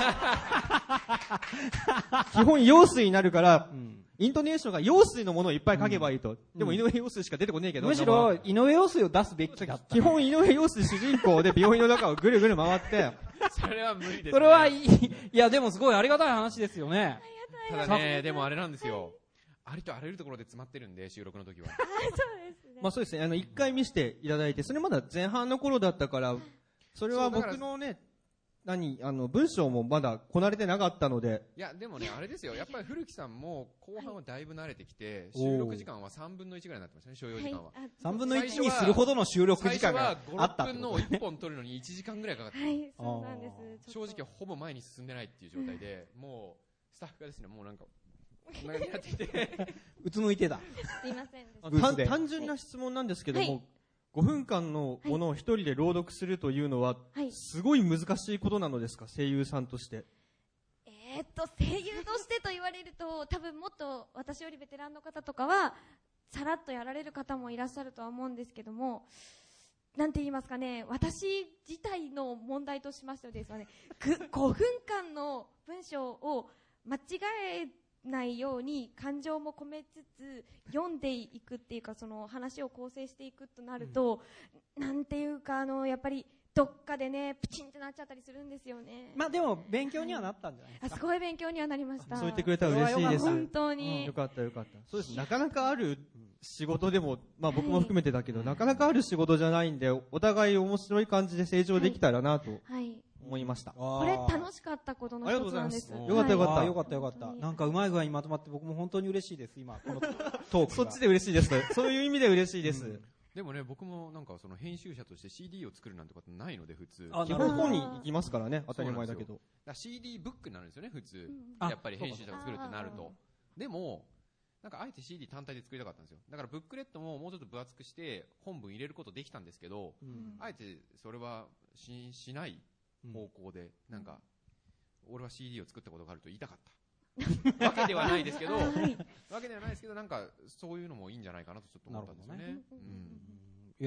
基本用水になるから、うん、イントネーションが用水のものをいっぱい書けばいいと、うん、でも井上陽水しか出てこねえけど、 むしろ井上陽水を出すべきだった。 基本井上陽水主人公で病院の中をぐるぐる回ってそれは無理ですね。 それはいい、いやでもすごいありがたい話ですよね。 ただね、でもあれなんですよ、ありとあらゆるところで詰まってるんで、収録の時は。 そうですね。 まあそうですね、あの一回見せていただいて、それまだ前半の頃だったから、それは僕のね、何あの文章もまだこなれてなかったので。 いやでもね、あれですよ、やっぱり古木さんも後半はだいぶ慣れてきて、収録時間はさんぶんのいちぐらいになってましたね、所要時間は。 さんぶんのいちにするほどの収録時間があった。 最初はご、ろっぷんのをいっぽん撮るのにいちじかんぐらいかかって、 はい、そうなんです。 正直ほぼ前に進んでないっていう状態で、もうスタッフがですね、もうなんかこんなになってきてうつむいてた。 すいませんで。単純な質問なんですけども、はい、ごふんかんのものを一人で朗読するというのは、はい、すごい難しいことなのですか、声優さんとして。 えー、っと声優としてと言われると、多分もっと私よりベテランの方とかはさらっとやられる方もいらっしゃるとは思うんですけども、なんて言いますかね、私自体の問題としましてはですね、ごふんかんの文章を間違えないように感情も込めつつ読んでいくっていうか、その話を構成していくとなると、うん、なんていうか、あのやっぱりどっかでねプチンってなっちゃったりするんですよね。 まあでも勉強にはなったんじゃないですか。 はい、あ、すごい勉強にはなりました。 そう言ってくれたら嬉しいです。 本当に、 うん、よかったよかった。そうです、なかなかある仕事でも、まあ僕も含めてだけど、はい、なかなかある仕事じゃないんで、お互い面白い感じで成長できたらなと、はいはい思いました。 これ楽しかったことの一つなんです。 よかったよかった。 よかったよかった。なんかうまい具合にまとまって僕も本当に嬉しいです。今このトーク。 そっちで嬉しいです。そういう意味で嬉しいです。うん、 でもね、僕もなんかその編集者として シーディー を作るなんてことないので、普通。 基本本に行きますからね、当たり前だけど。 だ シーディー ブックになるんですよね、普通。うん、やっぱり編集者が作るってなると。でも、なんかあえて シーディー 単体で作りたかったんですよ。だからブックレットももうちょっと分厚くして本文入れることできたんですけど、うん、あえてそれは し, しない方向で、うん、なんか俺は シーディー を作ったことがあると言いたかったわけではないですけど、はい、わけではないですけど、なんかそういうのもいいんじゃないかなとちょっと思ったんですよね。うん、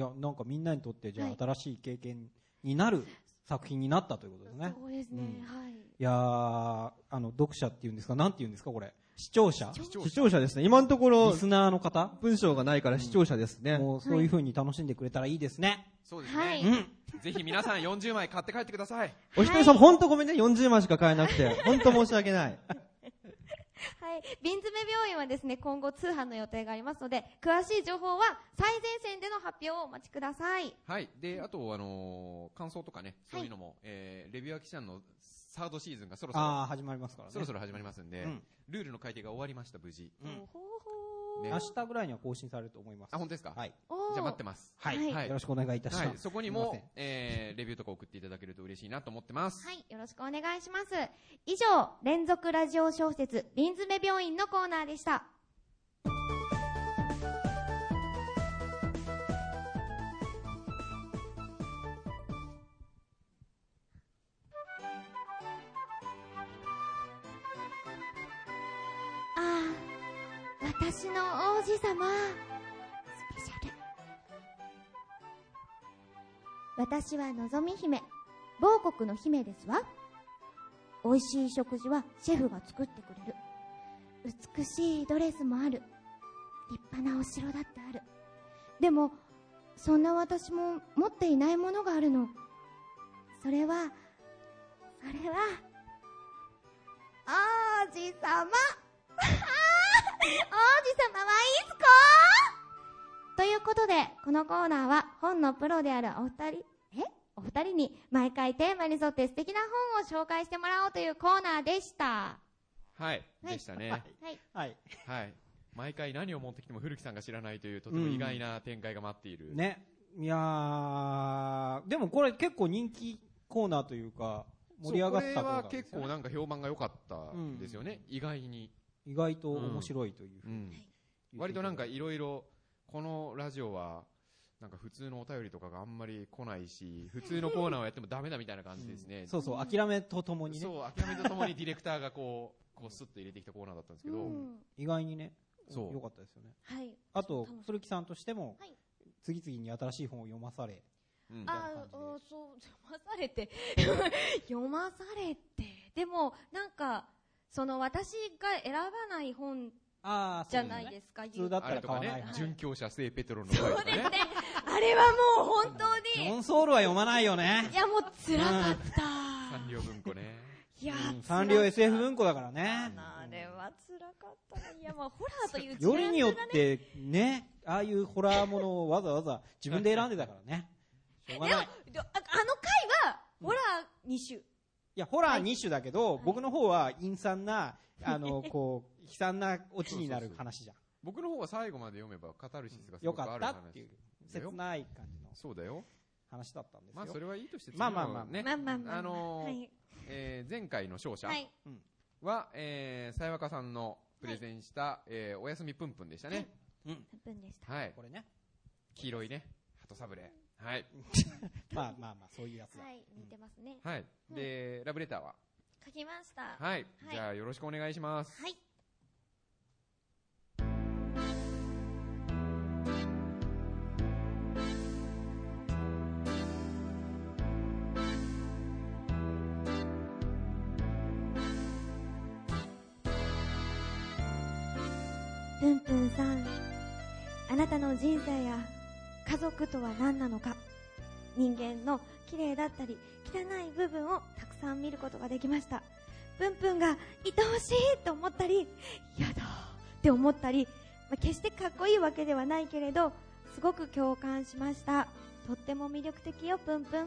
いや、なんかみんなにとってじゃあ新しい経験になる作品になったということですね。 そうですね、うん、はい。いやー、あの読者っていうんですか、なんていうんですか、これ視聴者視聴者ですね。今のところリスナーの方、 文章がないから視聴者ですね。 うん、もうそういう風に楽しんでくれたらいいですね。 そうですね。はい、うん。ぜひ皆さんよんじゅうまい買って帰ってください。 お一人様、本当ごめんね、よんじゅうまいしか買えなくて、本当申し訳ない。 はい、瓶詰め病院はですね、今後通販の予定がありますので、詳しい情報は最前線での発表をお待ちください。 はい。で、あとあのー、感想とかね、そういうのも、はい、えー、レビュアー記者のサードシーズンがそろそろあ始まりますからね。 そろそろ始まりますんで、うん、ルールの改定が終わりました、無事。うんね、明日ぐらいには更新されると思います。 あ、本当ですか。 はい。 じゃあ待ってます。 はい。はい、よろしくお願いいたします。はい、 そこにも、えー、レビューとか送っていただけると嬉しいなと思ってます。 はい。よろしくお願いします。以上、連続ラジオ小説、瓶詰め病院のコーナーでした。私の王子様スペシャル。私はのぞみ姫、某国の姫ですわ。美味しい食事はシェフが作ってくれる。美しいドレスもある。立派なお城だってある。でもそんな私も持っていないものがあるの。それはそれは王子様王子様はいつこということで、このコーナーは本のプロであるお二人えお二人に毎回テーマに沿って素敵な本を紹介してもらおうというコーナーでした。 はい、はい、でしたね。はいはい、 はい、 毎回何を持ってきても古木さんが知らないというとても意外な展開が待っている。 うん、ね。いやー、でもこれ結構人気コーナーというか、盛り上がったコーナーですよね。 これは結構なんか評判が良かったですよね、うん、意外に。 意外と面白いというふうに、うんうん、割となんかいろいろ、このラジオは、なんか普通のお便りとかがあんまり来ないし、普通のコーナーをやってもダメだみたいな感じですね。 うん、そうそう、諦めとともにね。 そう、諦めとともにディレクターがこう、こうスッと入れてきたコーナーだったんですけど、うん、 意外にね、 そう良かったですよね。 はい。 あと、古木さんとしても、はい、次々に新しい本を読まされ、 うん、ああ、そう、読まされて、読まされて、でも、なんか、その私が選ばない本、 あじゃないですか。 普通だったら買わない。 ね、準教者聖ペトロの回とかね。 そうですね。あれはもう本当に。 ジョンソールは読まないよね。 いやもう辛かった。 サンリオ文庫ね。 いや、 サンリオ エスエフ 文庫だからね。 あれは辛かったね。いやまあホラーというよりによってね、ああいうホラーものをわざわざ自分で選んでたからね。しょうがない。 でもあの回はホラーに種。いやホラーに種だけど、僕の方は陰惨なあのこう。悲惨なオチになる話じゃん。 僕の方は最後まで読めばカタルシスがすよごくある話。 かったっていう切ない感じのそうだよ話だったんですよ。 まあそれはいいとして、 まあまあまあね、 まあまあまあ、 あのーはい、えー、前回の勝者は、はいえー、さやわかさんのプレゼンした、はいえー、おやすみぷんぷんでしたね。 はい、うん、ぷんぷんでした。 はい。これね。 黄色いね、鳩サブレ。はい。 まあまあまあそういうやつだ。 はい、似てますね。 はい。で、ラブレターは書きました。 はい。じゃあよろしくお願いします。 はい。ぷんぷんさん、あなたの人生や家族とは何なのか、人間の綺麗だったり汚い部分をたくさん見ることができました。ぷんぷんが愛おしいと思ったり、やだって思ったり、まあ、決してかっこいいわけではないけれど、すごく共感しました。とっても魅力的よ、ぷんぷん。うん、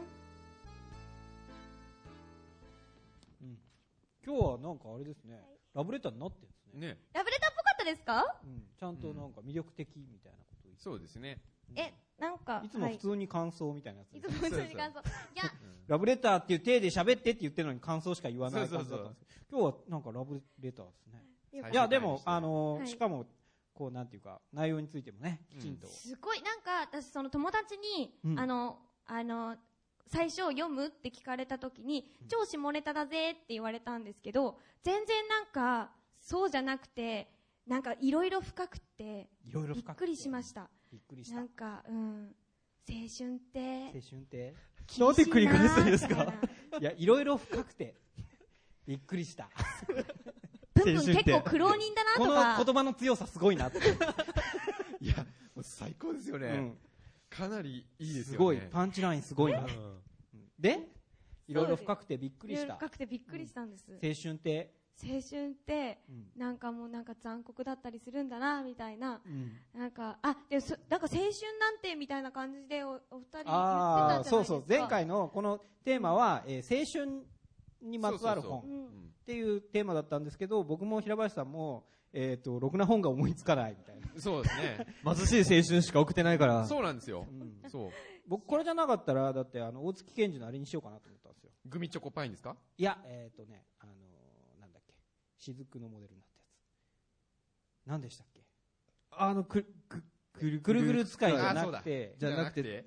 今日はなんかあれですね、はい、ラブレターになってるんですね。 ね、 ラブレターっぽかったですか？ うん、ちゃんとなんか魅力的みたいなことを言って、 そうですね。 え、なんかいつも普通に感想みたいなやつ、 はい、いつも普通に感想。いや、 ラブレターっていう体で喋ってって言ってるのに感想しか言わない感じだったんですけど、今日はなんかラブレターですね。いやでもあのーはい、しかもこうなんていうか内容についてもねきちんと、うん、 すごいなんか私その友達に、うん、あのあの最初読むって聞かれた時に、うん、超下ネタだぜって言われたんですけど、全然なんかそうじゃなくて、なんかいろいろ深くてびっくりしました。 びっくりした。 なんかうん青春って青春ってなんで繰り返すんですか？ いやいろいろ深くてびっくりした。 ぷんぷん結構苦労人だなとか。 この言葉の強さすごいなって。 いやもう最高ですよね、うん、かなりいいですよね。 すごいパンチラインすごいな、うん、でいろいろ深くてびっくりした。 深くてびっくりしたんです、 うん、青春って青春って、うん、なんかもうなんか残酷だったりするんだなみたいな、うん、なんかあでそなんか青春なんてみたいな感じで お, お二人言ってたじゃないですか。 そうそう前回のこのテーマは、えー、青春にまつわる本っていうテーマだったんですけど、僕も平林さんも、えー、とろくな本が思いつかないみたいな。 そうですね。 貧しい青春しか送ってないから。 そうなんですよ、うん、そう僕これじゃなかったらだってあの大月健二のあれにしようかなと思ったんですよ。 グミチョコパインですか？ いやえっ、ー、とねあのー、なんだっけ雫のモデルになったやつ何でしたっけ？ あのくくぐるぐるぐる使いじゃなくてじゃなくて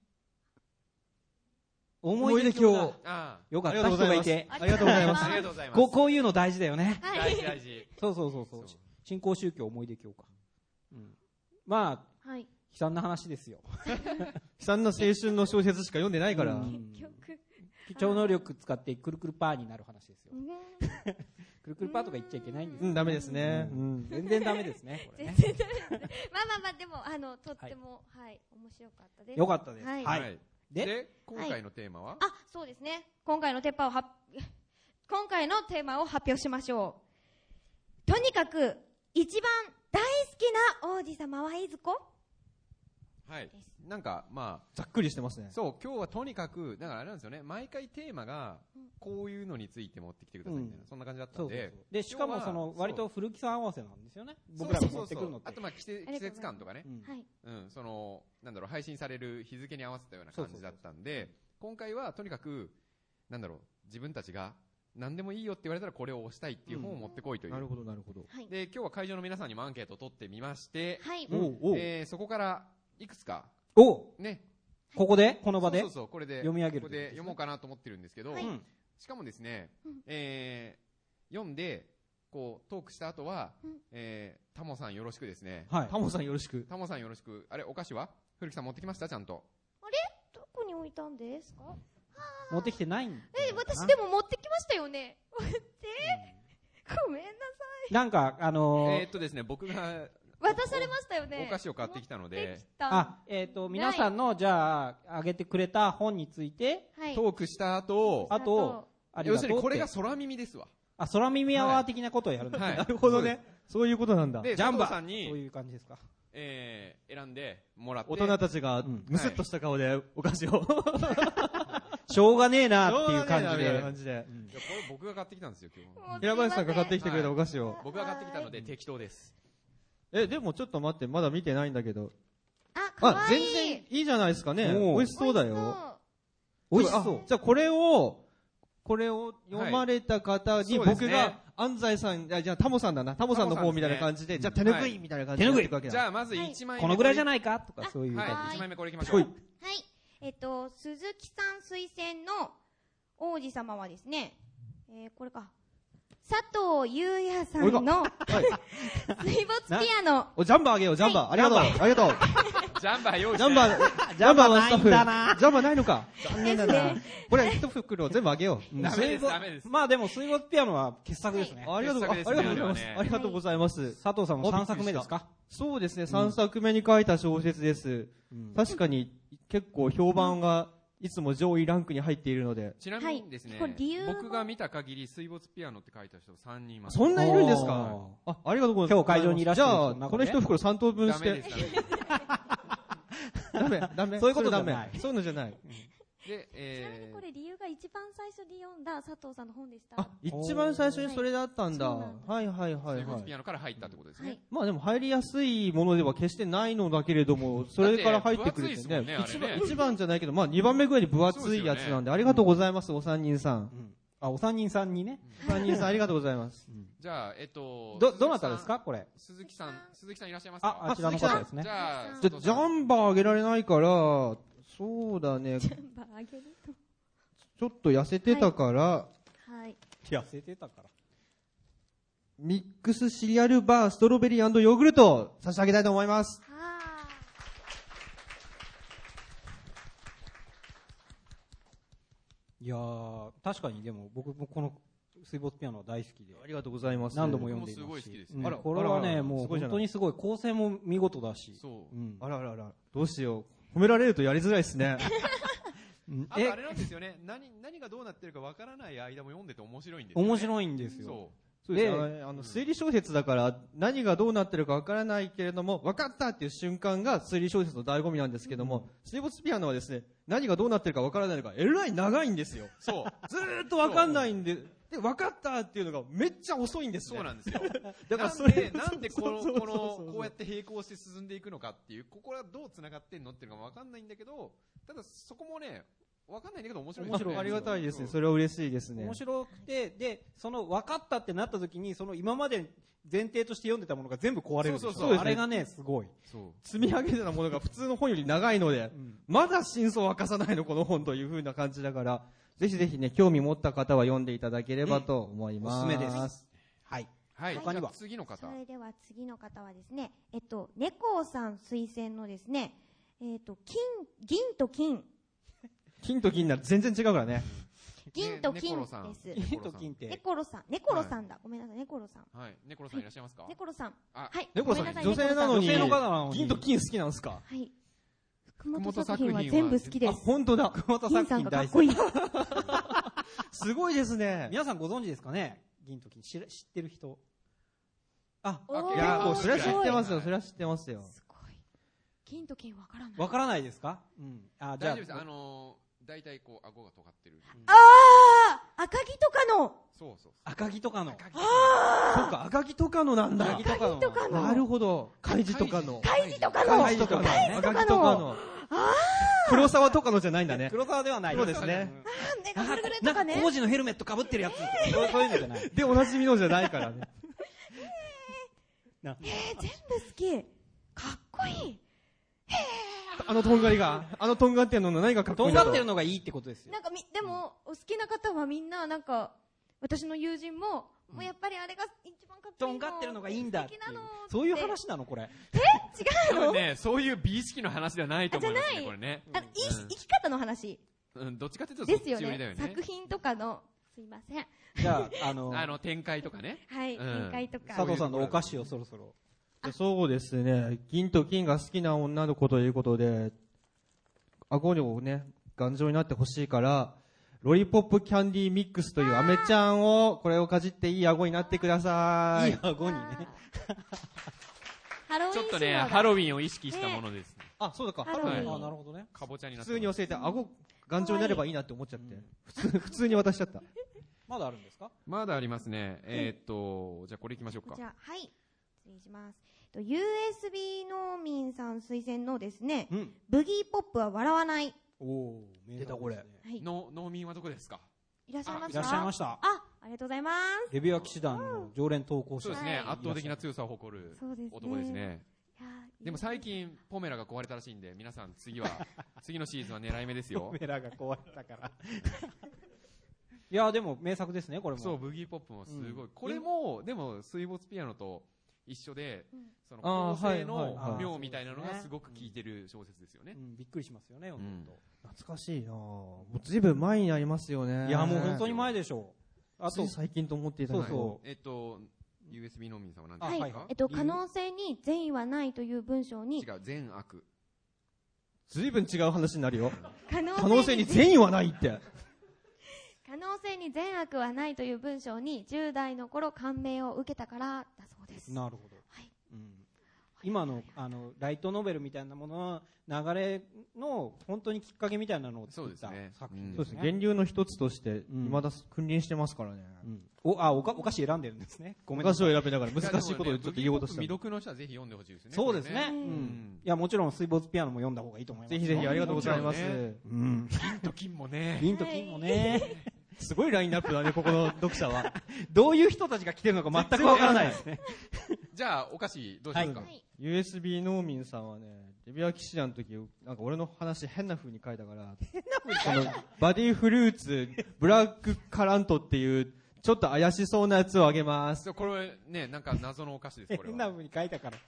思い出今日よかった人がいてありがとうございます。 こうこういうの大事だよね。 大事大事。 そうそうそうそう。新興宗教思い出教か。うん、まあ、はい、悲惨な話ですよ。 悲惨な青春の小説しか読んでないから。 結局超能力使ってくるくるパーになる話ですよ。くるくるパーとか言っちゃいけないんですよ。 うん、ダメですね。 うん、全然ダメですね。これね全然ダメです。まあまあまあでもあのとっても、はい、はい、面白かったです。 よかったです。 はい。 はいはいで, で今回のテーマは、はい、 あそうですね今回のテーマをは今回のテーマを発表しましょう。とにかく一番大好きな王子様はいずこ？ はい。なんか、まあ。 ざっくりしてますね。 そう、今日はとにかく、だからあれなんですよね、毎回テーマが、こういうのについて持ってきてくださいみたいな、うん、そんな感じだったんで。そうそうそうで、しかもその、割と古木さん合わせなんですよね。僕らが持ってくるのって。 あと、まあ、季節、季節感とかね。うん。うん、その、なんだろう、配信される日付に合わせたような感じだったんで、今回はとにかく、なんだろう、自分たちが、何でもいいよって言われたらこれを押したいっていう本を持ってこいという。 なるほど、なるほど。 で、今日は会場の皆さんにもアンケートを取ってみまして、 はい。 えー、そこから、いくつか、 おね。 ここでこの場でそうそうそう、これで。 読み上げる。 ここで読もうかなと思ってるんですけど、はい、しかもですね、うん、えー、読んで、こう、トークした後は、うん、えー、タモさんよろしくですね。 はい。タモさんよろしく。 タモさんよろしく。あれ、お菓子は古木さん持ってきましたちゃんと。 あれどこに置いたんですか持ってきてないんえ、私でも持ってきましたよね。え、うん、ごめんなさい。 なんか、あのー、 えー、っとですね、僕が、 渡されましたよね。 お菓子を買ってきたので。 あ、えっ、ー、と、皆さんの、じゃあ、あげてくれた本について、 はい、トークした後、 あと、 要するにこれが空耳ですわ。 あ、空耳アワー的なことをやるんだ。 はい。なるほどね。そういうことなんだ。 で、ジャンバさんに、 そういう感じですか。 えー、選んでもらって。 大人たちが、むすっとした顔でお菓子を。 しょうがねえなっていう感じで。 感じで。これ僕が買ってきたんですよ、今日。 平林さんが買ってきてくれたお菓子を。 僕が買ってきたので適当です。 え、でもちょっと待って、まだ見てないんだけど。 あ、かわいい。 あ、全然いいじゃないですかね。美味しそうだよ。 美味しそう。 じゃあこれを、これを読まれた方に僕が、安西さん、じゃあタモさんだな、タモさんの方みたいな感じで、じゃあ手ぬぐいみたいな感じで。 手ぬぐい。 じゃあまずいちまいめ。 このぐらいじゃないかとかそういう。 はい、いちまいめこれいきましょう。はい。 えっと、鈴木さん推薦の王子様はですね、えー、これか。佐藤優也さんの、はい、水没ピアノ。 お、ジャンバーあげよう、ジャンバー。ありがとう、ありがとう。 ジャンバー用意して。ジャンバー、ジャンバーのスタッフ。ジャンバーないのか。残念だな。これ一袋全部あげよう。 ダメです、ダメです。 まあでも水没ピアノは傑作ですね。 ありがとうございます。ありがとうございます。 佐藤さんもさんさくめですか？ そうですね、さんさくめに書いた小説です。確かに結構評判が、いつも上位ランクに入っているので。 ちなみにですね、僕が見た限り水没ピアノって書いた人さんにんいます。 そんないるんですか？あ、ありがとうございます。 今日会場にいらっしゃる。 じゃあ、この一袋さん等分して。ダメ、ダメ。 そういうことじゃない。 そういうのじゃない。 で、えー、ちなみにこれ理由が一番最初に読んだ佐藤さんの本でした。 あ、一番最初にそれだったんだ。はいはいはいはい。 水没ピアノから入ったってことですね。 まあでも入りやすいものでは決してないのだけれども、それから入ってくるってね。一番、一番じゃないけど、まあ二番目ぐらいに分厚いやつなんで、ありがとうございます、お三人さん。 あ、お三人さんにね。 お三人さんありがとうございます。 じゃあ、えっと、 ど、どなたですかこれ。 鈴木さん、鈴木さんいらっしゃいますか？ あ、あちらの方ですね。 じゃあ、 じゃ、ジャンバーあげられないから、そうだね。 ジャンバーあげると。 ちょっと痩せてたから、はい。 痩せてたから。 ミックスシリアルバーストロベリー&ヨーグルト差し上げたいと思います。 いやー、確かにでも僕もこの水没ピアノは大好きで。 ありがとうございます。 何度も読んでいますし。 すごい好きです。 あら、これはね、もう本当にすごい、構成も見事だし。 そう。 うん。あらあらあら、どうしよう。褒められるとやりづらいですね。 あとあれなんですよね。何、何がどうなってるかわからない間も読んでて面白いんですよね。 面白いんですよ。 そう。 そうですね。あの、推理小説だから、何がどうなってるかわからないけれども、分かったっていう瞬間が推理小説の醍醐味なんですけども、水没ピアノはですね、何がどうなってるかわからないのが、えらい長いんですよ。 そう。 ずーっとわかんないんで、で、分かったっていうのがめっちゃ遅いんですね。 そうなんですよ。 だからそれ、 なんでこの、この、こうやって並行して進んでいくのかっていう、ここはどう繋がってんのっていうのがわかんないんだけど、ただそこもね、わかんないんだけど面白いですね。 ありがたいですね。それは嬉しいですね。 面白くて、で、その分かったってなった時に、その今まで前提として読んでたものが全部壊れる。 そうそうそう。 あれがね、すごい。 そう。積み上げてたものが普通の本より長いので、うん、まだ真相を明かさないの、この本という風な感じだから、ぜひぜひね、興味持った方は読んでいただければと思います。 おすすめです。はい。 はい。他には次の方。 それでは次の方はですね、えっと、猫さん推薦のですね、えっと、金、銀と金。 金と銀なら全然違うからね。 銀と金です。 銀と金って。 ネコロさん。ネコロさんだ。ごめんなさい、ネコロさん。 はい。ネコロさんいらっしゃいますか？ ネコロさん。 はい 。 ネコロさん、女性なのに、銀と金好きなんですか？ はい。福本作品は全部好きです。 あ、本当だ。 福本作品大好き。 すごいですね。 皆さんご存知ですかね？銀と金。知ってる人。 あ、いや、それは知ってますよ。それは知ってますよ。 金と金わからない。 わからないですか？うん。あ、じゃあ。 大丈夫です。あのー、大体こう、顎が尖ってる。 ああ赤木とかの。 そうそう。 赤木とかの。 ああそうか、赤木とかのなんだ。 赤木とかの。 なるほど。海事とかの。 海事とかの。 海事とかの。赤木とかの。黒沢とかのじゃないんだね。 黒沢ではないそうですね。 あ目がぐるぐるとかね。 工事のヘルメット被ってるやつ。そういうのじゃない。 で、おなじみのじゃないからね。 えー、全部好き。かっこいい。へー。あのとんがりが、あのとんがってるのの何がかっこいいんだとんがってるのがいいってことですよ。 なんかみ、でも、お好きな方はみんな、なんか、私の友人も、もうやっぱりあれが一番かっこいいの。 とんがってるのがいいんだっていう素敵なの。 そういう話なのこれ。 え違うのね、そういう美意識の話ではないと思いますね、 じゃないこれね。 あの、い生き方の話。 うん、どっちかっていうとですよね。 そっち寄りだよね。 作品とかの、すいません。 じゃあ、あの、 あの、展開とかね。 はい、 うん展開とか。 佐藤さんのお菓子をそろそろ。 そうですね。銀と金が好きな女の子ということで、顎をね、頑丈になってほしいから、ロリポップキャンディーミックスというアメちゃんを、これをかじっていい顎になってください。 いい顎にね。 ハロウィンちょっとね、ハロウィンを意識したものですね。 あ、そうだか。 ハロウィンあ、なるほどね。 かぼちゃにな普ってます。 通に教えて、顎頑丈になればいいなって思っちゃって。普通、普通に渡しちゃった。 まだあるんですか？ まだありますね。えーっと、じゃあこれ行きましょうかじ。ゃあ、はい。失礼します。と ユーエスビー 農民さん推薦のですね、 うん。 ブギーポップは笑わない。 おお、 出たこれはい。 の農民はどこですか？ いらっしゃいまいしたらっしゃいました。 あ、ありがとうございます。 レビュア騎士団の常連投稿者。 そうですね、 はい圧倒的な強さを誇るそうですね。 男ですね。 いやーでも最近、ポメラが壊れたらしいんで、皆さん次は、次のシーズンは狙い目ですよ。 メラが壊れたから。いや、でも名作ですね、これも。 そう、ブギーポップもすごい。 うんこれも、でも、水没ピアノと一緒で、 うんそのあー構成はいはいのはい妙みたいなのがすごく効いてる小説ですよねう。ん、びっくりしますよね、読んでる懐かしいなぁ。もうずいぶん前になりますよね。 と。いや、もう本当に前でしょう。あとつい、最近と思っていたそうのそうえっと、ユーエスビー 農民さんは何はい、 ですか？ えっと、可能性に善意はないという文章に、 違う、善悪。 ずいぶん違う話になるよ。 可能可能性に善意はないって。 可能性に善悪はないという文章にじゅう代の頃感銘を受けたからだそうです。 なるほど。 はい。 うん、今の、あの、ライトノベルみたいなものの流れの、本当にきっかけみたいなのを作ったそうですね作品そうですね。 ですね。 源流の一つとして、 うん未だ君臨してますからね。 うんお、あ、おか、お菓子選んでるんですね。ごめんお菓子なさい。 を選びながら難しいことをちょっと言おうとした未読の人はぜひ読んでほしいですね。 そうですね。 これうん。 んいや、もちろん水没ピアノも読んだ方がいいと思いますよ。 ぜひぜひありがとうございます。 もちろんねうん。 金と金もね。 銀と金もね。 すごいラインナップだね、ここの読者は。 どういう人たちが来てるのか全くわからないですね。 じゃあ、お菓子どうしますか？ はい。 ユーエスビー 農民さんはね、レビュア騎士団の時、なんか俺の話変な風に書いたから、このバディフルーツ、ブラックカラントっていう、ちょっと怪しそうなやつをあげます。 そうこれね、なんか謎のお菓子です、これは。 変な風に書いたから。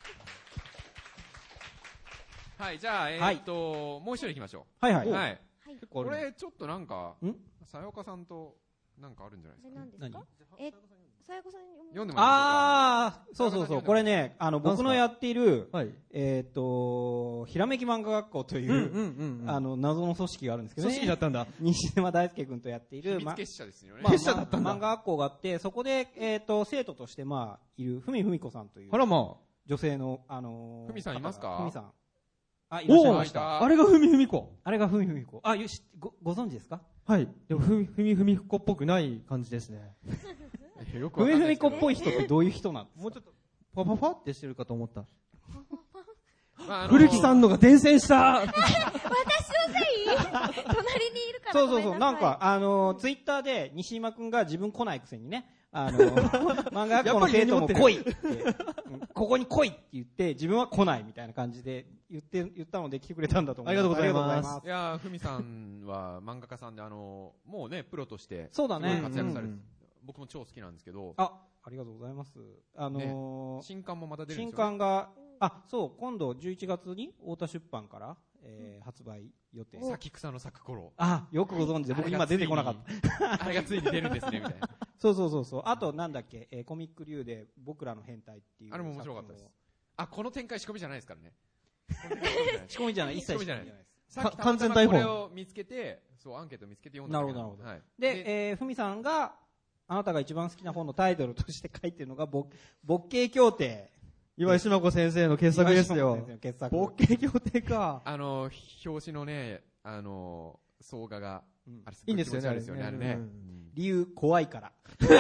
はい、じゃあ、えーっと、もう一人行きましょはいはい。 う。はい。 結構あるねこれ、ちょっとなんかん、 さやかさんと、なんかあるんじゃないあれですかね。 何ですか？え、さやこさんに読んでもらいまああ、そうそうそう。これね、あの、僕のやっている、 はい。 えっと、ひらめき漫画学校という、 うんうん。 あの、謎の組織があるんですけどね。 組織だったんだ。 西島大輔君とやっている、 すか。秘ま密結社ですよね。 まあ結社だったんだ漫画学校があって、そこで、えっと、生徒として、まあ、いる、ふみふみこさんというあ、らま女性の、あのー、 ふみさんいますかふみさん。あ、いらっしゃいおーました。 ああれがふみふみこ。 あれがふみふみこ。あ、よし、ご、ご存知ですか？ はい。でも、ふみふみふみこっぽくない感じですね。 よくふみふみわかんないですけどこっぽい人ってどういう人なんですか？ もうちょっと、パパパってしてるかと思った。 まああの古木さんのが伝染した私のせい隣にいるからそうごそうそう。 めんなさい。 なんか、あのー、ツイッターで西島くんが自分来ないくせにね、あのー、漫画学校の生徒も来いって、うんここに来いって言って、自分は来ないみたいな感じで言って、言ったので来てくれたんだと思います。 ありがとうございますありがとうございますいやー、ふみさんは漫画家さんで、あの、もうね、プロとして、 そうだねすごい活躍されてうん僕も超好きなんですけど、 あ、ありがとうございます。あのー新刊もまた出るん新ですよね。 刊が、あ、そう、今度じゅういちがつに太田出版から、えー発売予定。 咲き草の咲く頃。 あ、よくご存知で、僕今出てこなかった。 た。あれがついに出るんですね、みたいな。 そうそうそうそう。あと、なんだっけ、えーコミック流で僕らの変態っていう。 あれも面白かったです。あ、この展開仕込みじゃないですからね。 仕込みじゃない、一切仕込みじゃない仕込みさっきたま完全台本たまこれを見つけて、そう、アンケート見つけて読んだだけなるほどはい。 で、えー、ふみさんが、あなたが一番好きな本のタイトルとして書いてるのが、ぼ、勃起協定岩井島子先生の傑作ですよ。ボケ協定か。 あの、表紙のね、あの、総画が、 うん、 あれすごい気持ち悪いですよね、あれね。 理由、怖いから。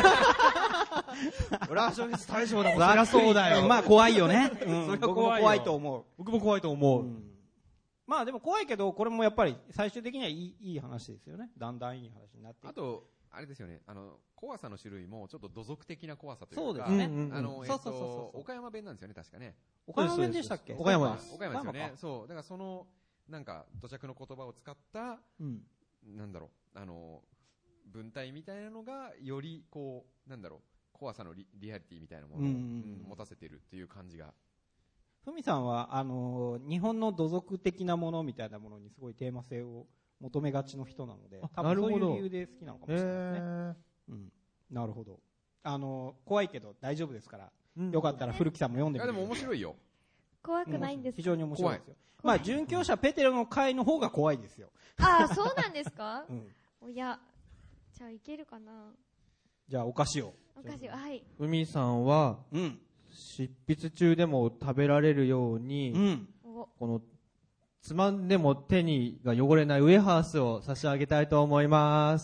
俺は小説大賞だもん。そりゃそうだよ。 まあ怖いよね。うん、 それ僕も怖いと思う。 僕も怖いと思う。うん、 まあでも怖いけど、これもやっぱり最終的にはいい、いい話ですよね。だんだんいい話になっていく。 あと、あれですよね、あの、怖さの種類もちょっと土俗的な怖さというか。 そうですね。 あの、えっと、岡山弁なんですよね、確かね。 岡山弁でしたっけ？ 岡山です。 岡山ですよね。そう。だからその、なんか、土着の言葉を使った、うん、なんだろう、あの、文体みたいなのが、より、こう、なんだろう、怖さの リ, リアリティみたいなものを、うん、持たせてるっていう感じが。 ふみさんは、あのー、日本の土俗的なものみたいなものにすごいテーマ性を求めがちの人なので、多分そういう理由で好きなのかもしれないですね。うん、なるほど。あのー、怖いけど大丈夫ですから、うん、よかったら古木さんも読んでみて。 いやでも面白いよ。 怖くないんですか？ 非常に面白いですよ。まあ、殉教者ペテロの会の方が怖いですよ。 ああ、そうなんですか？ うん。 おや、じゃあいけるかな。 じゃあお菓子を。 お菓子を、はい。 海さんは、うん、執筆中でも食べられるように、うん、このつまんでも手にが汚れないウエハースを差し上げたいと思います。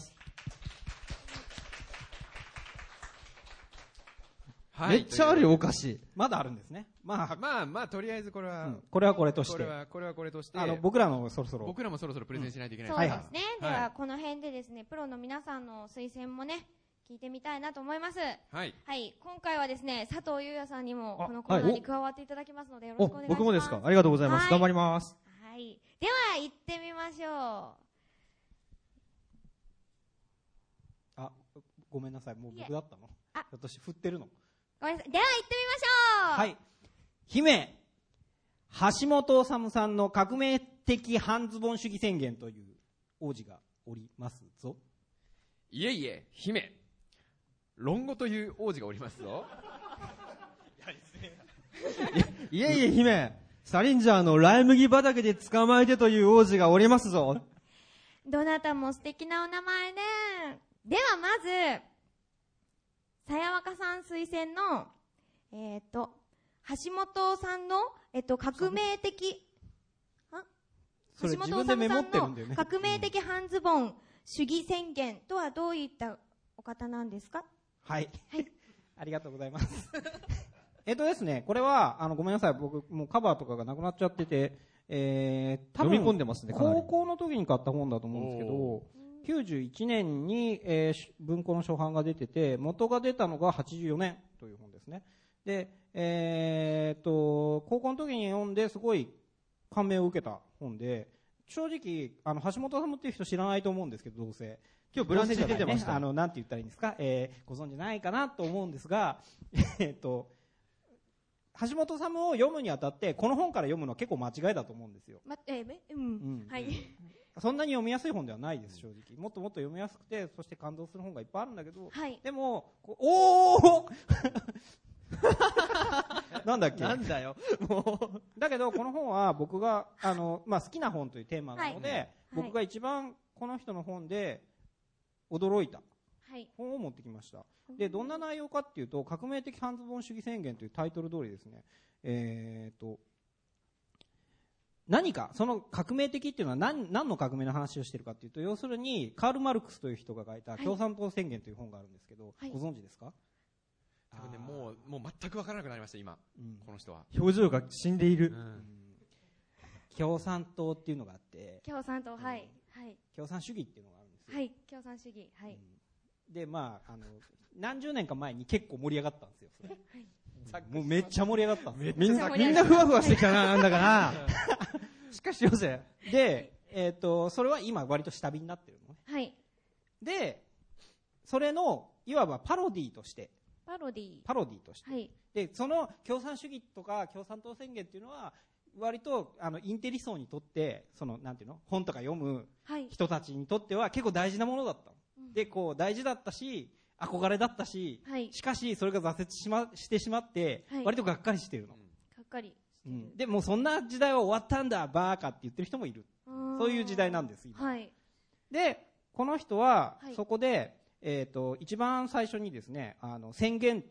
はい、めっちゃあるよ、お菓子。 まだあるんですね。まあ、 まあ、まあ、とりあえずこれは、うん、 これはこれとして。 これは、これはこれとして。 あの、僕らのそろそろ。 僕らもそろそろプレゼンしないといけない、 うん、そうですね。はい、では、この辺でですね、プロの皆さんの推薦もね、聞いてみたいなと思います。 はい。 はい。今回はですね、佐藤優也さんにも、このコーナーに加わっていただきますので、よろしくお願いします。 僕もですか？ありがとうございます。はい、頑張ります。 はい。では、行ってみましょう。 あ、ごめんなさい。もう僕だったの？あ、私振ってるの？ ごめんなさい。では行ってみましょう。 はい。姫、橋本治さんの革命的半ズボン主義宣言という王子がおりますぞ。 いえいえ、姫、論語という王子がおりますぞ。 いえいえ、姫、サリンジャーのライ麦畑で捕まえてという王子がおりますぞ。 どなたも素敵なお名前ね。ではまず、さやわかさん推薦の、えっ、ー、と、橋本さんの、えっと、革命的、あ橋本治さんの革命的半ズボン主義宣言とはどういったお方なんですか？ はい。はい。ありがとうございます。えっとですね、これは、あの、ごめんなさい、僕、もうカバーとかがなくなっちゃってて、えー、多分、 読み込んでますね、 高校の時に買った本だと思うんですけど、きゅうじゅういちねんに、えー、文庫の初版が出てて、元が出たのがはちじゅうよねんという本ですね。で、えー、っと、高校の時に読んですごい感銘を受けた本で、正直、あの、橋本治っていう人知らないと思うんですけど、どうせ。 今日ブランチで出てました。 あの、なんて言ったらいいんですか、えー、ご存知ないかなと思うんですが、えー、っと、橋本治を読むにあたって、この本から読むのは結構間違いだと思うんですよ。 ま、えー、うん。うん。はい。 そんなに読みやすい本ではないです、正直。もっともっと読みやすくて、そして感動する本がいっぱいあるんだけど、はい、でも、おーなんだっけなんだよ。 もう。だけど、この本は僕が、あの、まあ、好きな本というテーマなので、はい、僕が一番この人の本で驚いた本を持ってきました。はい、で、どんな内容かっていうと、革命的半ズボン主義宣言というタイトル通りですね、えーと、何か、その革命的っていうのは何、何の革命の話をしているかっていうと、要するに、カール・マルクスという人が書いた共産党宣言という本があるんですけど、はい、ご存知ですか？ 多分ね、もう、もう全く分からなくなりました、今。うん、この人は。 表情が死んでいる。うん、 共産党っていうのがあって。 共産党、はい。はい。 共産主義っていうのがあるんですよ。 はい。共産主義。はい。 うん、で、まあ、あの、何十年か前に結構盛り上がったんですよ。それはい、もうめっちゃ盛り上がったんですよ。 みんな、みんなふわふわしてきたな、なんだかな。しかしよせ。 で、えっと、それは今割と下火になってるのね。 はい。 で、それの、いわばパロディーとして、 パロディパロディとして、 はい、 でその共産主義とか共産党宣言っていうのは割とあのインテリ層にとってそのなんていうの本とか読む人たちにとっては結構大事なものだった、はい、でこう大事だったし憧れだったし、はい、しかしそれが挫折し、ま、してしまって、はい、割とがっかりしてるの、 うん、がっかりうん、でもうそんな時代は終わったんだバーカって言ってる人もいるそういう時代なんです今、 はい、 でこの人はそこで、はいえー、と一番最初にですねあの宣言っていうのがあっ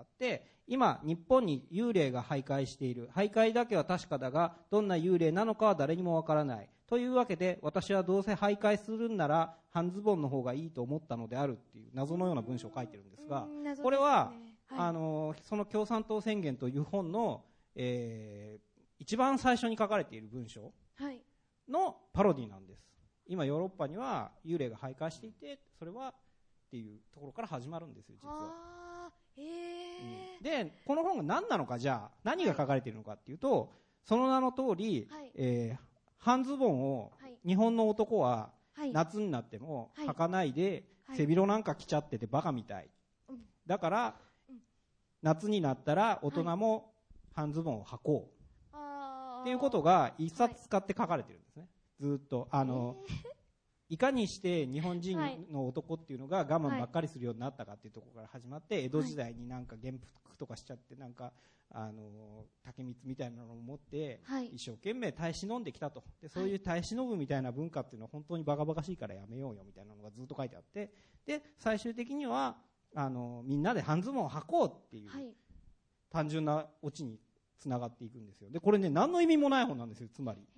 あって、今日本に幽霊が徘徊している。徘徊だけは確かだが、どんな幽霊なのかは誰にもわからない。というわけで、私はどうせ徘徊するんなら半ズボンの方がいいと思ったのであるっていう謎のような文章を書いてるんですが、これは、はい、あのその共産党宣言という本の、えー、一番最初に書かれている文章のパロディなんです。今ヨーロッパには幽霊が徘徊していて、それはっていうところから始まるんですよ、実は。 あー、へー。 うん、でこの本が何なのか、じゃあ何が書かれているのかっていうと、はい、その名の通り、はい、えー半ズボンを日本の男は夏になっても履かないで背広なんか着ちゃっててバカみたい。だから夏になったら大人も半ズボンを履こうっていうことが一冊使って書かれてるんですね。ずっとあのいかにして日本人の男っていうのが我慢ばっかりするようになったかっていうところから始まって、江戸時代になんか元服とかしちゃってなんかあの竹光みたいなのを持って一生懸命耐え忍んできたと。でそういう耐え忍ぶみたいな文化っていうのは本当にバカバカしいからやめようよみたいなのがずっと書いてあって、で最終的にはあのみんなで半ズボンを履こうっていう単純なオチにつながっていくんですよ。でこれね何の意味もない本なんですよ、つまり。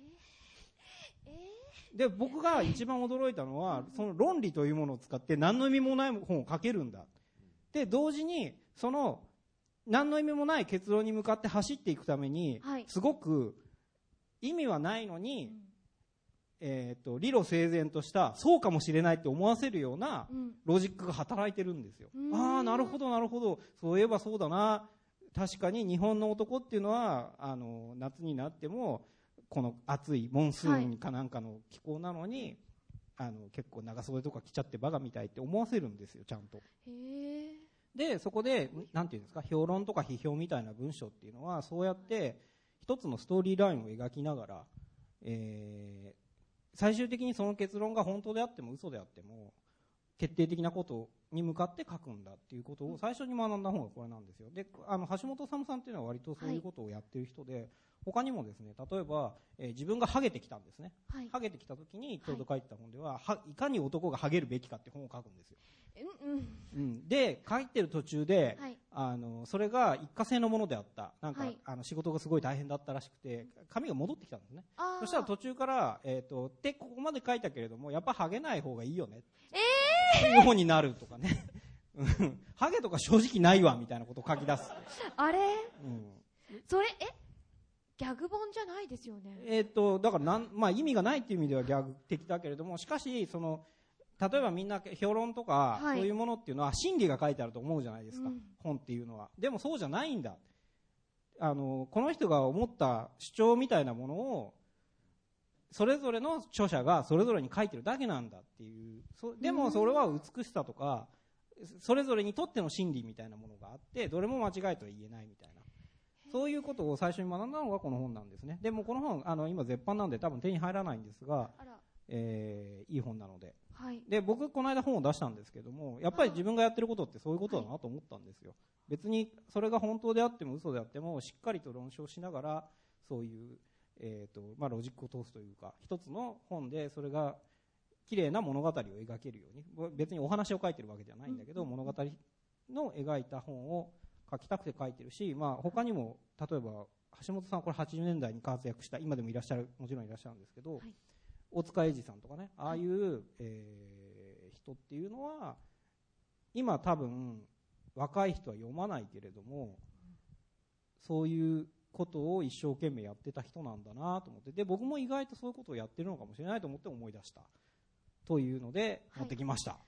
で僕が一番驚いたのはその論理というものを使って何の意味もない本を書けるんだ。で同時にその何の意味もない結論に向かって走っていくために、はい、すごく意味はないのに、うん、えーと、理路整然としたそうかもしれないって思わせるようなロジックが働いてるんですよ。うん、ああなるほどなるほど、そういえばそうだな、確かに日本の男っていうのはあの夏になってもこの暑いモンスーンかなんかの気候なのに、はい、あの結構長袖とか着ちゃってバカみたいって思わせるんですよ、ちゃんと。へー。でそこでなんていうんですか、評論とか批評みたいな文章っていうのはそうやって一つのストーリーラインを描きながら、えー、最終的にその結論が本当であっても嘘であっても決定的なことに向かって書くんだっていうことを最初に学んだ本がこれなんですよ。であの橋本治さんっていうのは割とそういうことをやってる人で、はい、他にもですね、例えば、えー、自分がハゲてきたんですね、はい、ハゲてきた時にちょうど書いてた本では、はい、いかに男がハゲるべきかって本を書くんですよ。うんうん、で書いてる途中で、はい、あのそれが一過性のものであった、なんか、はい、あの仕事がすごい大変だったらしくて髪が戻ってきたんですね。そしたら途中から、えーと、でここまで書いたけれどもやっぱハゲない方がいいよね、えー、っていう本になるとかねハゲとか正直ないわみたいなことを書き出す。 あれ、うん、それえギャグ本じゃないですよね。 えーとだからなん、まあ、意味がないっていう意味ではギャグ的だけれども、しかしその例えばみんな評論とかそういうものっていうのは真理が書いてあると思うじゃないですか、うん、本っていうのは。でもそうじゃないんだ、あのこの人が思った主張みたいなものをそれぞれの著者がそれぞれに書いてるだけなんだっていう。そでもそれは美しさとかそれぞれにとっての真理みたいなものがあって、どれも間違いとは言えないみたいな、そういうことを最初に学んだのがこの本なんですね。でもこの本あの今絶版なので多分手に入らないんですが、えー、いい本なので、はい、で僕この間本を出したんですけども、やっぱり自分がやってることってそういうことだなと思ったんですよ。別にそれが本当であっても嘘であってもしっかりと論証しながらそういう、えーとまあ、ロジックを通すというか、一つの本でそれが綺麗な物語を描けるように、別にお話を書いてるわけじゃないんだけど、うん、物語の描いた本を書きたくて書いてるし、まあ、他にも例えば橋本さんこれはちじゅうねんだいに活躍した今でもいらっしゃる、もちろんいらっしゃるんですけど、はい、大塚栄治さんとかね、ああいう、えー、人っていうのは今多分若い人は読まないけれども、そういうことを一生懸命やってた人なんだなと思って、で僕も意外とそういうことをやってるのかもしれないと思って思い出したというので持ってきました。はい、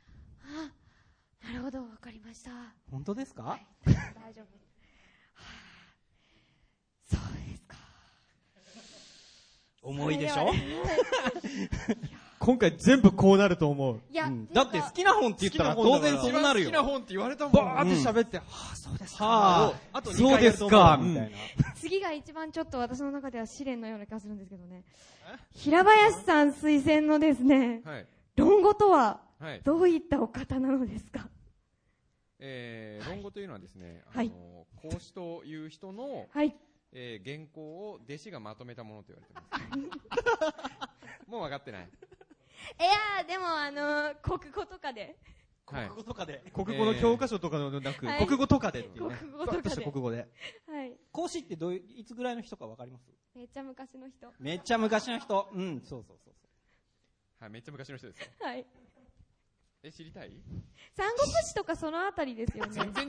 はあ、なるほど、わかりました。 本当ですか？はい、 大丈夫です。はあ、そうですか。 重いでしょ今回全部こうなると思う。 いや、うん、だって好きな本って言ったら当然そうなるよ。 好きな本って言われたもん。 バーって喋って、うん、はあ、そうですか。はあ、 あとそうですか、みたいな。 次が一番ちょっと私の中では試練のような気がするんですけどね。平林さん推薦のですね、はい、論語とはどういったお方なのですか？はい、 えー、論語というのはですね、はい、あの孔子という人の、はい、えー、原稿を弟子がまとめたものと言われてます。もう分かってない。 いやー、でもあのー、国語とかで国語とかで。 国語の教科書とかのなく、国語とかでっていうね。 国語とかで。 国語で。 はい。 講師ってどういう、いつぐらいの人かわかります？ めっちゃ昔の人。 めっちゃ昔の人。うん、そうそうそうそう。 はい、めっちゃ昔の人ですよ。 はい。 え、知りたい？ 三国志とかそのあたりですよね。 全然違う。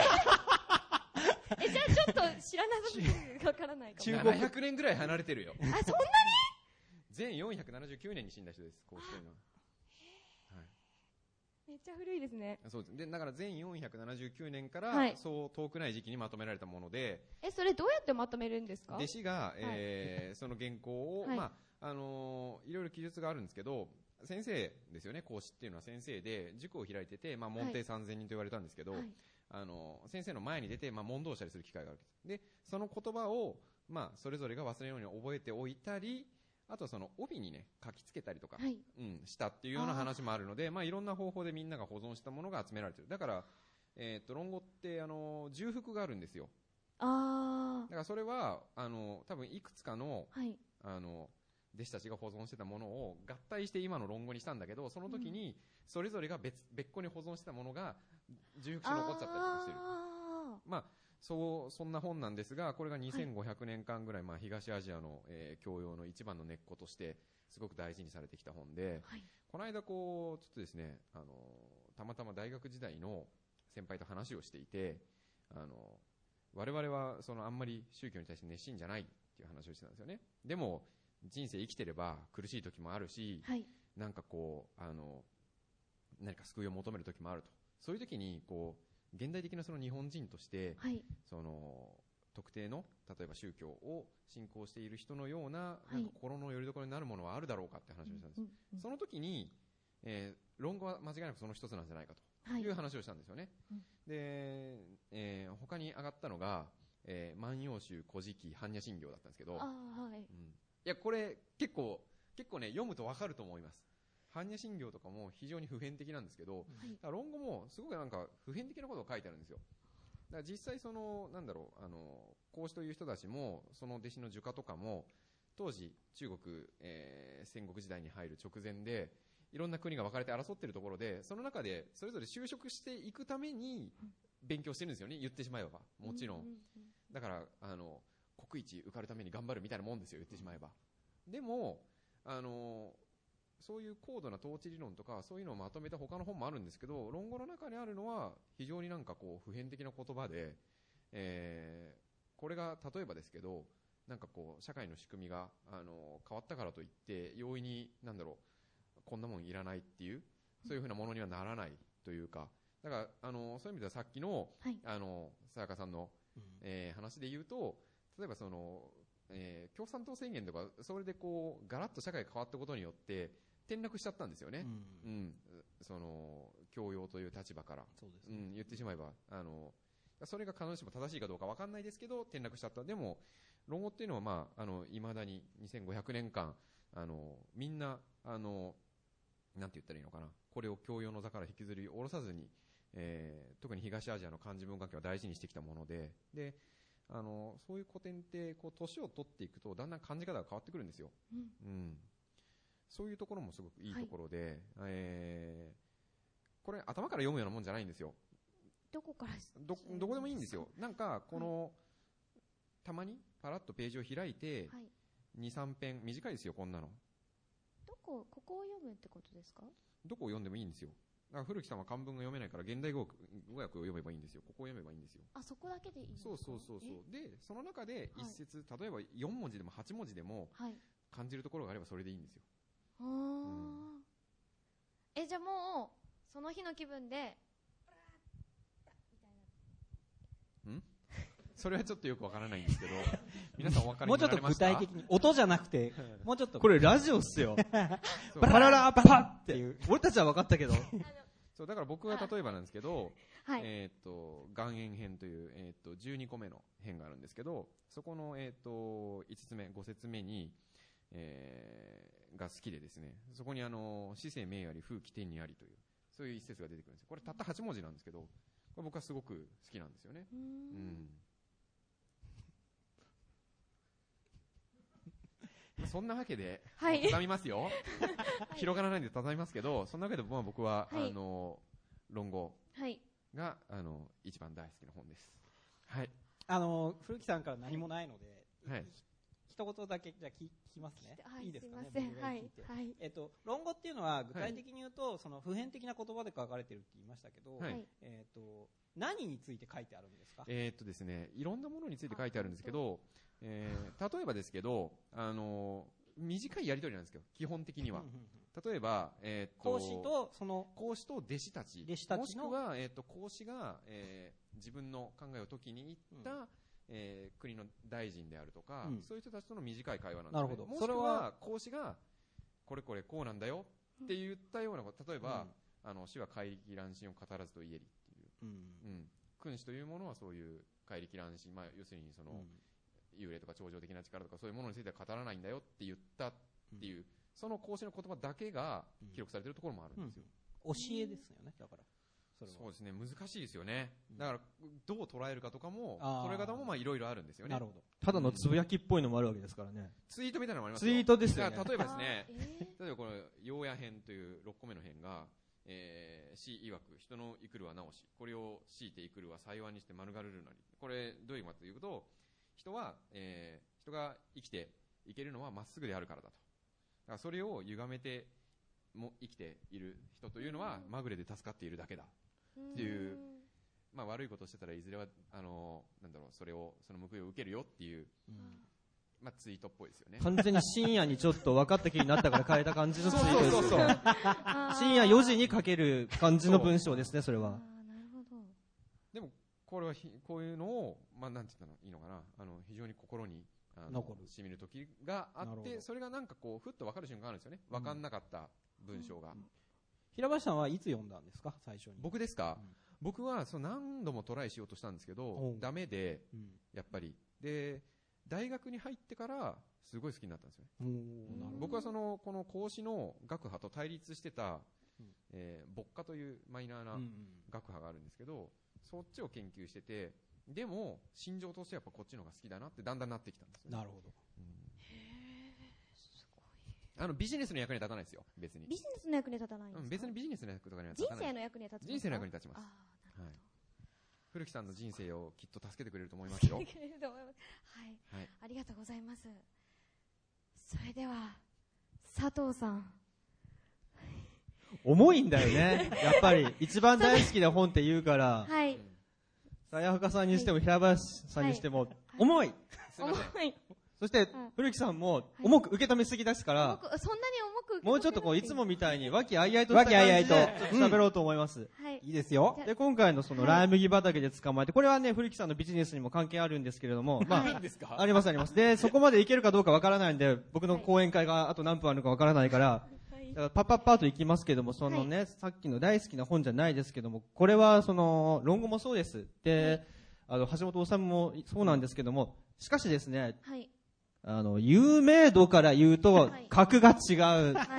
え、じゃあちょっと知らなさすぎてわからないかも。 ななひゃくねんぐらい離れてるよ。 あ、そんなに？ 全よんひゃくななじゅうきゅうねんに死んだ人です、孔子というのは。はい。 めっちゃ古いですね。 そうです。で、だから全よんひゃくななじゅうきゅうねんから、 はい、 そう遠くない時期にまとめられたもので。 え、それどうやってまとめるんですか？ 弟子が、えーはい、その原稿を、はい、まあ、あのー、いろいろ記述があるんですけど、先生ですよね、孔子っていうのは先生で、塾を開いてて、まあ、門弟さんぜんにんと言われたんですけど、はい、あのー、先生の前に出て、まあ、問答したりする機会があるわけです。で、その言葉を、まあ、それぞれが忘れるように覚えておいたり、あとはその帯にね、書き付けたりとか、はい、うん、したっていうような話もあるので、まあ、いろんな方法でみんなが保存したものが集められてる。だから、えっと、論語って、あのー、重複があるんですよ。 ああ。 だからそれは、あのー、多分いくつかの、 はい、 あのー、弟子たちが保存してたものを合体して今の論語にしたんだけど、その時にそれぞれが 別, 別個に保存してたものが重複して残っちゃったりとかしてる。まあそうそんな本なんですが、これがにせんごひゃくねんかんぐらい、まあ、東アジアの、えー、教養の一番の根っことしてすごく大事にされてきた本で、はい、この間こうちょっとですね、あのたまたま大学時代の先輩と話をしていて、あの我々はそのあんまり宗教に対して熱心じゃないっていう話をしてたんですよね。でも人生生きてれば苦しい時もあるし、はい、なんかこうあの何か救いを求める時もあると。そういう時にこう現代的なその日本人として、はい、その特定の例えば宗教を信仰している人のような、はい、なんか心の拠り所になるものはあるだろうかって話をしたんです、うんうんうん、その時に、えー、論語は間違いなくその一つなんじゃないかという話をしたんですよね、はい、で、えー、他に上がったのが、えー、万葉集、古事記、般若心経だったんですけど、あ、はい、うん、いやこれ結構結構ね読むと分かると思います。般若心経とかも非常に普遍的なんですけど、はい、論語もすごくなんか普遍的なことが書いてあるんですよ。だから実際そのなんだろう、あの孔子という人たちもその弟子の儒家とかも当時中国、えー、戦国時代に入る直前でいろんな国が分かれて争っているところで、その中でそれぞれ就職していくために勉強してるんですよね、言ってしまえば。もちろんだからあの国一受かるために頑張るみたいなもんですよ、言ってしまえば。でもあのそういう高度な統治理論とかそういうのをまとめた他の本もあるんですけど、論語の中にあるのは非常になんかこう普遍的な言葉で、えー、これが例えばですけど、なんかこう社会の仕組みがあの変わったからといって容易になんだろう、こんなもんいらないっていうそういうふうなものにはならないというか、だからあのそういう意味ではさっきの、はい、あのさやかさんの、えー、話で言うと、例えばその、えー、共産党宣言とかそれでこうガラッと社会が変わったことによって転落しちゃったんですよね、うんうん、その教養という立場から。そうですね、うん、言ってしまえばあのそれが必ずしも正しいかどうか分かんないですけど転落しちゃった。でも論語っていうのは、まあ、あの未だににせんごひゃくねんかんあのみんなあのなんて言ったらいいのかな、これを教養の座から引きずり下ろさずに、えー、特に東アジアの漢字文化圏を大事にしてきたもので、であのそういう古典ってこう年を取っていくとだんだん感じ方が変わってくるんですよ、うんうん、そういうところもすごくいいところで、はい、えー、これ頭から読むようなもんじゃないんですよ。 どこからど, どこでもいいんですよ。なんかこの、はい、たまにパラッとページを開いて、はい、にさんぺん短いですよこんなの。 どこここを読むってことですか？ どこを読んでもいいんですよ。だから古木さんは漢文が読めないから現代語訳を読めばいいんですよ。ここを読めばいいんですよ。 あ、そこだけでいいんですか？ そうそうそうそう。でその中で一節、はい、例えばよんもんじでもはちもんじでも、はい、感じるところがあればそれでいいんですよ。あ、うん、 え、じゃあもうその日の気分でんそれはちょっとよくわからないんですけど皆さんお分かりになられました？もうちょっと具体的に音じゃなくてもうちょっとこれラジオっすよバララパッっていう俺たちは分かったけどそうだから僕は例えばなんですけど、はい、えっと岩塩編という、えー、とじゅうにこめの編があるんですけど、そこの、えー、といつつめご節目に、えー、が好きでですね、そこにあの至聖明あり風紀天にありというそういう一節が出てくるんですよ。これたったはちもんじなんですけど、これ僕はすごく好きなんですよね。うん、そんなわけで、はい、畳みますよ広がらないんで畳みますけど、そんなわけで僕は、はい、あの論語が、はい、あの一番大好きな本です。はい。 あの古木さんから何もないので、 はい、 一言だけじゃ聞きますね。 はい、 いいですかね。 すいません。はい。はい。 えっと論語っていうのは具体的に言うと、はい、その普遍的な言葉で書かれてるって言いましたけど、はい、えっと何について書いてあるんですか。 えー、っとですね、いろんなものについて書いてあるんですけど、えー、例えばですけど、あの短いやり取りなんですけど、基本的には。例えば、えー、っと孔子とその孔子と弟子たち、 弟子たちのもしくは、えー、っと孔子が、えー、自分の考えを解きに行った、うん、えー、国の大臣であるとか、うん、そういう人たちとの短い会話なんですね。 なるほど。 もしくは孔子がこれこれこうなんだよって言ったようなこと、例えば、うん、あの死は怪力乱心を語らずと言えりっていう、うんうん、君子というものはそういう怪力乱心、まあ、要するにその、うん、幽霊とか超常的な力とかそういうものについては語らないんだよって言ったっていう、うん、その孔子の言葉だけが記録されているところもあるんですよ。 うん、教えですよね。だからそ, そうですね、難しいですよね。だからどう捉えるかとかも捉え方もまあいろいろあるんですよね。 なるほど。 ただのつぶやきっぽいのもあるわけですからね。 ツイートみたいなのもありますよ。 ツイートですよね。 例えばですね、例えばこの陽夜編というろっこめの編が、えー、死曰く人の生くるは直し、これを強いて生くるは幸いにして免れるなり。これどういうことかというと、人は、えー、人が生きていけるのはまっすぐであるからだと。だからそれを歪めても生きている人というのはまぐれで助かっているだけだっていう、まあ、悪いことをしてたらいずれはあのなんだろう、それをその報いを受けるよっていう、うん、まあ、ツイートっぽいですよね。 完全に深夜にちょっと分かった気になったから変えた感じのツイートですよね。深夜よじに書ける感じの文章ですね、それは。 なるほど。 でもこれはひこういうのを、まあ、なんて言ったらいいのかな、あの非常に心にあの残るしみる時があって、それがなんかこうふっと分かる瞬間あるんですよね。分かんなかった文章が、うんうん、 平林さんはいつ読んだんですか、最初に。 僕ですか、うん、僕はその何度もトライしようとしたんですけどダメで、うん、やっぱりで大学に入ってからすごい好きになったんですよね。僕はそのこの孔子の学派と対立してた、うん、えー、牧歌というマイナーな学派があるんですけど、そっちを研究してて、でも心情としてやっぱこっちの方が好きだなってだんだんなってきたんですよね。 なるほど、うん、 へー、すごい。 あのビジネスの役に立たないですよ、別に。 ビジネスの役に立たないんですか。 うん、別にビジネスの役とかには立たない。 人生の役に立つんですか。 人生の役に立ちます。あ、なるほど。はい、古木さんの人生をきっと助けてくれると思いますよ。はい、 はい、ありがとうございます。それでは佐藤さん、 重いんだよね。やっぱり一番大好きな本って言うから、 はい、 綾岡さんにしても平林さんにしても重い、はいはい、重い。 そして、うん、古木さんも重く受け止めすぎですから、 はい、そんなに重く受け止めもうちょっとこういつもみたいに和気あいあいとした感じで喋ろうと思います。うん、 はい、いいですよ。 で、今回のそのライ麦畑で捕まえて、これはね、古木さんのビジネスにも関係あるんですけれども、まあ、 はい、 ありますあります。で、そこまでいけるかどうかわからないんで、僕の講演会があと何分あるかわからないから、だからパッパッパーといきますけども、そのね、はい、さっきの大好きな本じゃないですけども、これはその論語もそうです。で、あの橋本治もそうなんですけども、しかしですね、はい、あの有名度から言うと格が違う、はいはい、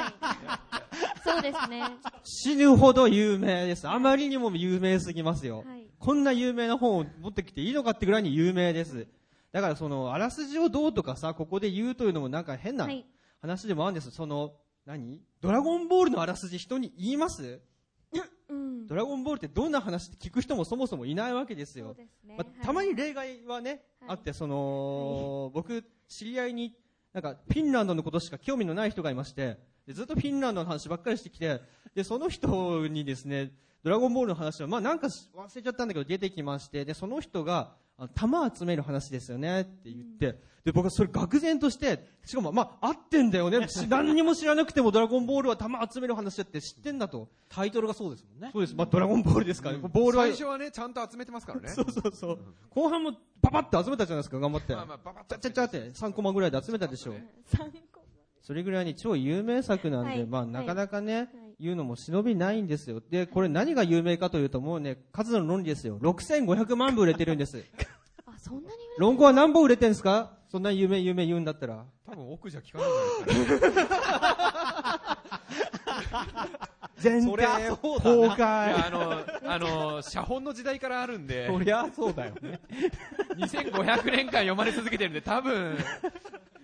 そうですね。 死ぬほど有名です。あまりにも有名すぎますよ、 はい、 こんな有名な本を持ってきていいのかってぐらいに有名です。だからそのあらすじをどうとかさ、ここで言うというのもなんか変な話でもあるんです。その何ドラゴンボールのあらすじ人に言います？うん、ドラゴンボールってどんな話って聞く人もそもそもいないわけですよ。 そうですね、 まあ、たまに例外はね、はい、あって、その、はい、僕知り合いになんかフィンランドのことしか興味のない人がいまして、でずっとフィンランドの話ばっかりしてきて、でその人にですねドラゴンボールの話はまあなんか忘れちゃったんだけど出てきまして、でその人があの弾集める話ですよねって言って、うん、で僕はそれ愕然として、しかもまあ合ってんだよね、何にも知らなくてもドラゴンボールは弾集める話だって知ってんだと。 タイトルがそうですもんね。 そうです、まあ、ドラゴンボールですからね、うん、ボールは最初はねちゃんと集めてますからね。 そうそうそう、うん、後半もパパッと集めたじゃないですか、頑張って、まあまあ、パパッとちゃちゃちゃってさんコマぐらいで集めたでしょう。さんコマそれぐらいに超有名作なんで、はい、まあ、なかなかね、はい、言うのも忍びないんですよ。でこれ何が有名かというと、もうね数の論理ですよ。ろくせんごひゃくまんぶ売れてるんですあ、そんなに売れてる。 論語は何本売れてるんですか、そんな有名有名言うんだったら。 多分奥じゃ聞かないじゃないですか、ね、 前提崩壊。 あのあの写本の時代からあるんで、 そりゃそうだよねにせんごひゃくねんかん読まれ続けてるんで、多分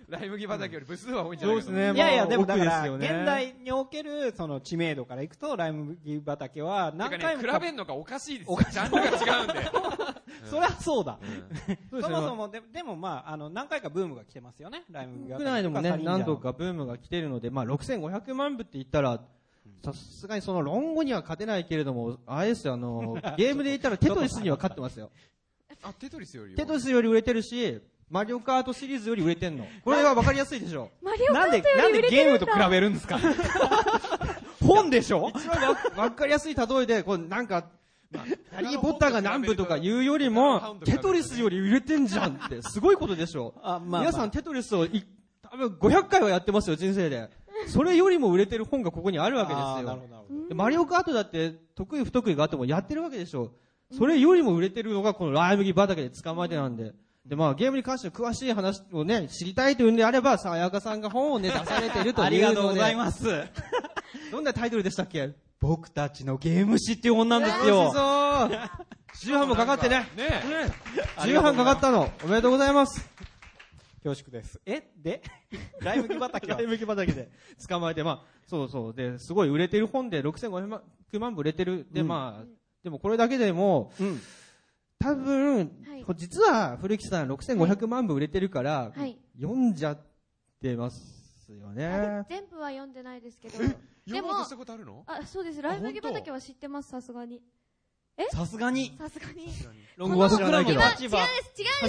ライ麦畑より部数は多いんじゃないかと。 そうですね。 いやいや、でもだから、 奥ですよね現代における、その知名度からいくと、ライ麦畑は何回も。 てかね、比べんのがおかしいですよ。ジャンルが違うんで。 そりゃそうだ。 うん、 そもそも、ででもまあ、あの、何回かブームが来てますよね、ライ麦畑。 国内でもね、何度かブームが来てるので、まあ、ろくせんごひゃくまん部って言ったら、さすがにその論語には勝てないけれども、あれですよ、あの、ゲームで言ったらテトリスには勝ってますよ。 あ、テトリスよりテトリスより売れてるし、マリオカートシリーズより売れてんの。これは分かりやすいでしょ。 マリオカートより売れてるんだ。 なんで、なんでゲームと比べるんですか本でしょ一番分かりやすい例えで、こうなんか、まあ、ハリーポッターが何部とか言うよりも、テトリスより売れてんじゃんって、すごいことでしょ。あ、まあまあ、皆さんテトリスをい多分ごひゃっかいはやってますよ、人生で。それよりも売れてる本がここにあるわけですよ。なるほど。でマリオカートだって得意不得意があってもやってるわけでしょ。それよりも売れてるのがこのライ麦畑で捕まえてなんで。で、まあゲームに関して詳しい話をね、知りたいというんであれば、さやかさんが本をね、出されてるというので。 ありがとうございます。 どんなタイトルでしたっけ？ 僕たちのゲーム誌っていう本なんですよ。 そう重版もかかってね。ね重版かかったの。おめでとうございます。 恐縮です。えでライ麦畑はライ麦畑で捕まえて、まあ、そうそう。で、すごい売れてる本でろくせんごひゃくまん部売れてる。で、うん、まあ、でもこれだけでも、うん、多分、はい、実は古木さんろくせんごひゃくまん部売れてるから、はい、読んじゃってますよね。 全部は読んでないですけど。 読もうとしたことあるの？ あ、そうです。ライ麦畑は知ってます、さすがに。えさすがに。 さすがに。 論語は知らないけど。 違うんです、違うんです。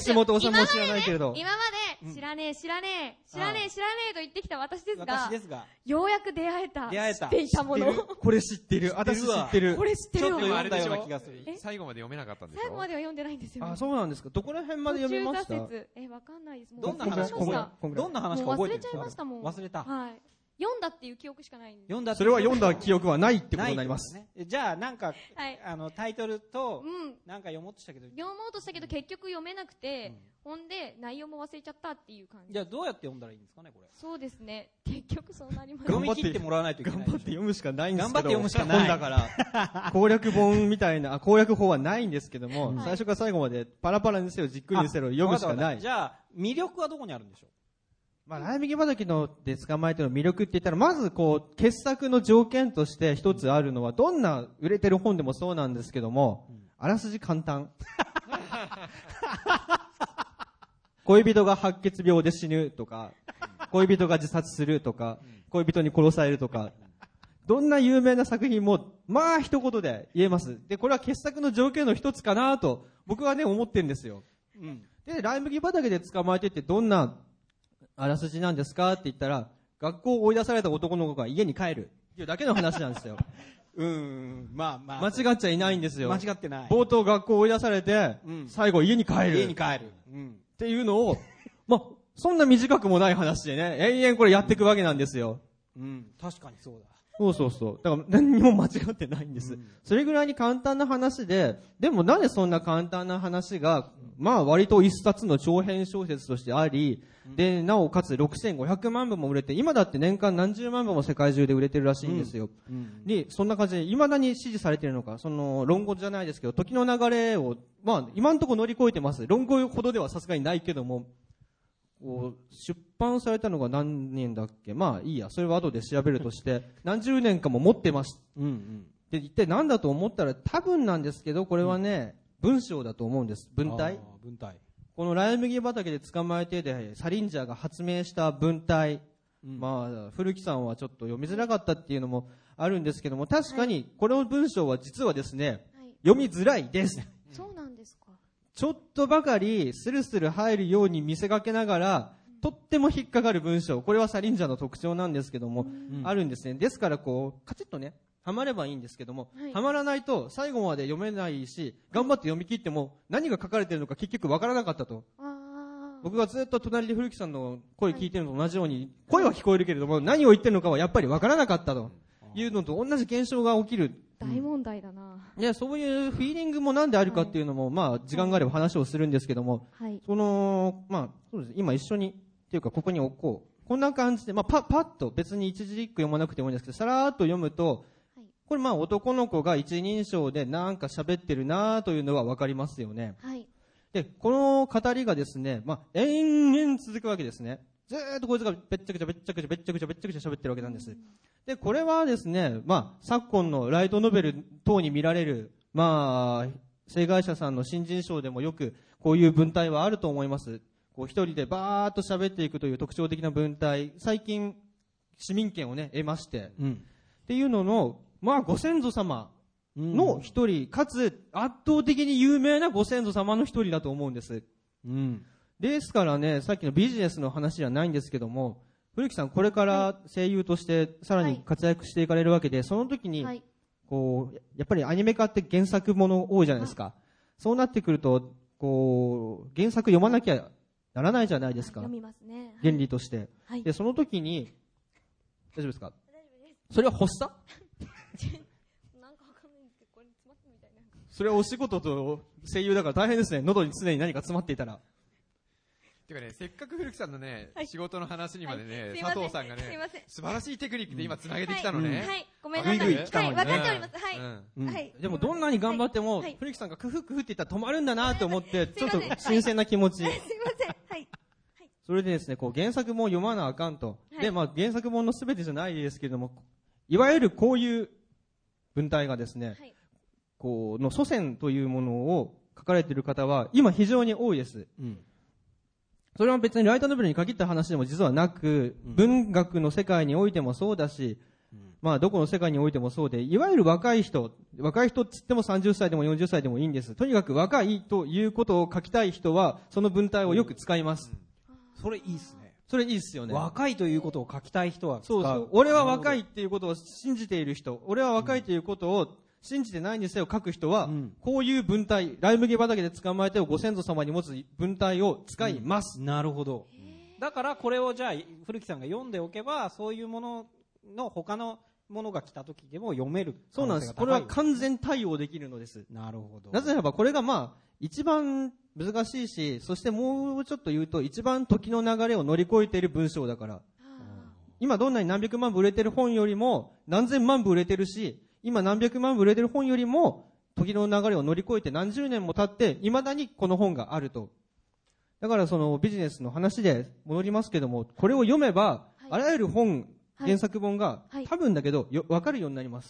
橋本さんも知らないけれど。 今まで、知らねえ、知らねえ、知らねえ、知らねえと言ってきた私ですが、 私ですが、 ようやく出会えた。 出会えた。 知っていたもの。 これ知ってる。私知ってる。 これ知ってる。 ちょっと読んだような気がする。 最後まで読めなかったんでしょ？ 最後までは読んでないんですよ。 あ、そうなんですか。どこら辺まで読めました？ え、わかんないです。 どんな話かどんな話か覚えてる？ 忘れちゃいましたもん。 忘れた。 はい。読んだっていう記憶しかないんで。 読んだそれは読んだ記憶はないってことになります。 ね、じゃあなんか、はい、あのタイトルと、うん、なんか読もうとしたけど読もうとしたけど結局読めなくて、うん、ほんで内容も忘れちゃったっていう感じ。 じゃあどうやって読んだらいいんですかねこれ。 そうですね。結局そうなります。 読み切ってもらわないといけない。 頑張って読むしかないんですけど。 頑張って読むしかない。 本だから攻略本みたいな攻略法はないんですけども、うん、最初から最後までパラパラにせよじっくりにせよ読むしかない。 じゃあ魅力はどこにあるんでしょう？ まあ、ライ麦畑ので捕まえての魅力って言ったら、まずこう、傑作の条件として一つあるのは、どんな売れてる本でもそうなんですけども、うん、あらすじ簡単。恋人が白血病で死ぬとか、恋人が自殺するとか、恋人に殺されるとか、どんな有名な作品も、まあ一言で言えます。で、これは傑作の条件の一つかなと、僕はね、思ってるんですよ。うん、で、ライ麦畑で捕まえてってどんなあらすじなんですかって言ったら、学校を追い出された男の子が家に帰るっていうだけの話なんですよ。 うーん、まあまあ。 間違っちゃいないんですよ。 間違ってない。 冒頭学校を追い出されて、うん、最後家に帰る。 家に帰る。 うん。っていうのを、まあ、そんな短くもない話でね、延々これやっていくわけなんですよ。 うん、確かにそうだ。 そうそうそう。だから何にも間違ってないんです。うん、それぐらいに簡単な話で、でもなんでそんな簡単な話が、まあ割と一冊の長編小説としてあり、うん、で、なおかつろくせんごひゃくまん部も売れて、今だって年間何十万部も世界中で売れてるらしいんですよ。うんうん、で、そんな感じで未だに支持されているのか、その論語じゃないですけど、時の流れを、まあ今のところ乗り越えてます。論語ほどではさすがにないけども、こう出版されたのが何年だっけ、まあいいや、それは後で調べるとして何十年かも持ってます、うんうん、で一体何だと思ったら多分なんですけど、これはね、うん、文章だと思うんです。文体文体このライ麦畑で捕まえてでサリンジャーが発明した文体、うん、まあ古木さんはちょっと読みづらかったっていうのもあるんですけども、確かにこの文章は実はですね、はい、読みづらいです。 そうなんですか。 ちょっとばかりスルスル入るように見せかけながら、とっても引っかかる文章、これはサリンジャーの特徴なんですけども、うん、あるんですね。ですからこうカチッとねはまればいいんですけども、はい、はまらないと最後まで読めないし、頑張って読み切っても何が書かれているのか結局わからなかったと。僕がずっと隣で古木さんの声聞いてるのと同じように、はい、声は聞こえるけれども何を言ってるのかはやっぱりわからなかったというのと同じ現象が起きる。 大問題だな。 いや、そういうフィーリングもなんであるかっていうのも、はい、まあ時間があれば話をするんですけども、はい、そのまあそうです、今一緒にっていうかここに置こう。こんな感じで、まあパパッと別に一字一句読まなくてもいいんですけど、さらーっと読むと、はい、これまあ男の子が一人称でなんか喋ってるなーというのはわかりますよね。はい。でこの語りがですね、まあ延々続くわけですね。 ずーっとこいつがべっちゃくちゃべっちゃくちゃべっちゃくちゃべっちゃくちゃ喋ってるわけなんです。で、これはですね、まあ、昨今のライトノベル等に見られる、まあ、正会社さんの新人賞でもよくこういう文体はあると思います。こう一人でバーっと喋っていくという特徴的な文体、最近市民権をね、得まして、うん、っていうのの、まあ、ご先祖様の一人、かつ圧倒的に有名なご先祖様の一人だと思うんです。うん。ですからね、さっきのビジネスの話じゃないんですけども、古木さん、これから声優としてさらに活躍していかれるわけで、その時に、こう、やっぱりアニメ化って原作もの多いじゃないですか。そうなってくると、こう、原作読まなきゃならないじゃないですか。 読みますね。 原理として。はい、で、その時に、大丈夫ですか？大丈夫です。それは発作？ なんかわかんないんですけど、これ詰まってみたいな。 それはお仕事と声優だから大変ですね。喉に常に何か詰まっていたら。 てかね、せっかく古木さんのね、はい、仕事の話にまでね、はい、佐藤さんがね、素晴らしいテクニックで今つなげてきたのね。 はい、はい、ごめんなさい。はい、分かっております。はい。 うんうん、はい。でもどんなに頑張っても、はい、古木さんがクフクフって言ったら止まるんだなと思って、ちょっと新鮮な気持ち。すいません。はい。それでですね、こう原作も読まなあかんと。はい、で、まあ原作本のすべてじゃないですけれども、いわゆるこういう文体がですね、はい、こうの祖先というものを書かれている方は今非常に多いです。うん、それは別にライトノベルに限った話でも実はなく、うん、文学の世界においてもそうだし、うん、まあどこの世界においてもそうで、いわゆる若い人、若い人って言ってもさんじゅっさいでもよんじゅっさいでもいいんです。とにかく若いということを書きたい人は、その文体をよく使います。 うん、それいいですね。 それいいですよね。 若いということを書きたい人は使う。 そうそう。俺は若いっていうことを信じている人、俺は若いということを信じてないにせよ書く人は、うん、こういう文体、ライ麦畑で捕まえてをご先祖様に持つ文体を使います。 うん、なるほど。だからこれをじゃあ古木さんが読んでおけば、そういうものの他のものが来た時でも読める。 そうなんです。これは完全対応できるのです。 なるほど。 なぜならばこれがまあ一番難しいし、そしてもうちょっと言うと一番時の流れを乗り越えている文章だから。今どんなに何百万部売れてる本よりも何千万部売れてるし、今何百万部売れてる本よりも時の流れを乗り越えて何十年も経って未だにこの本があると。だからそのビジネスの話で戻りますけども、これを読めば、はい、あらゆる本、原作本が、はい、多分だけどよ分かるようになります。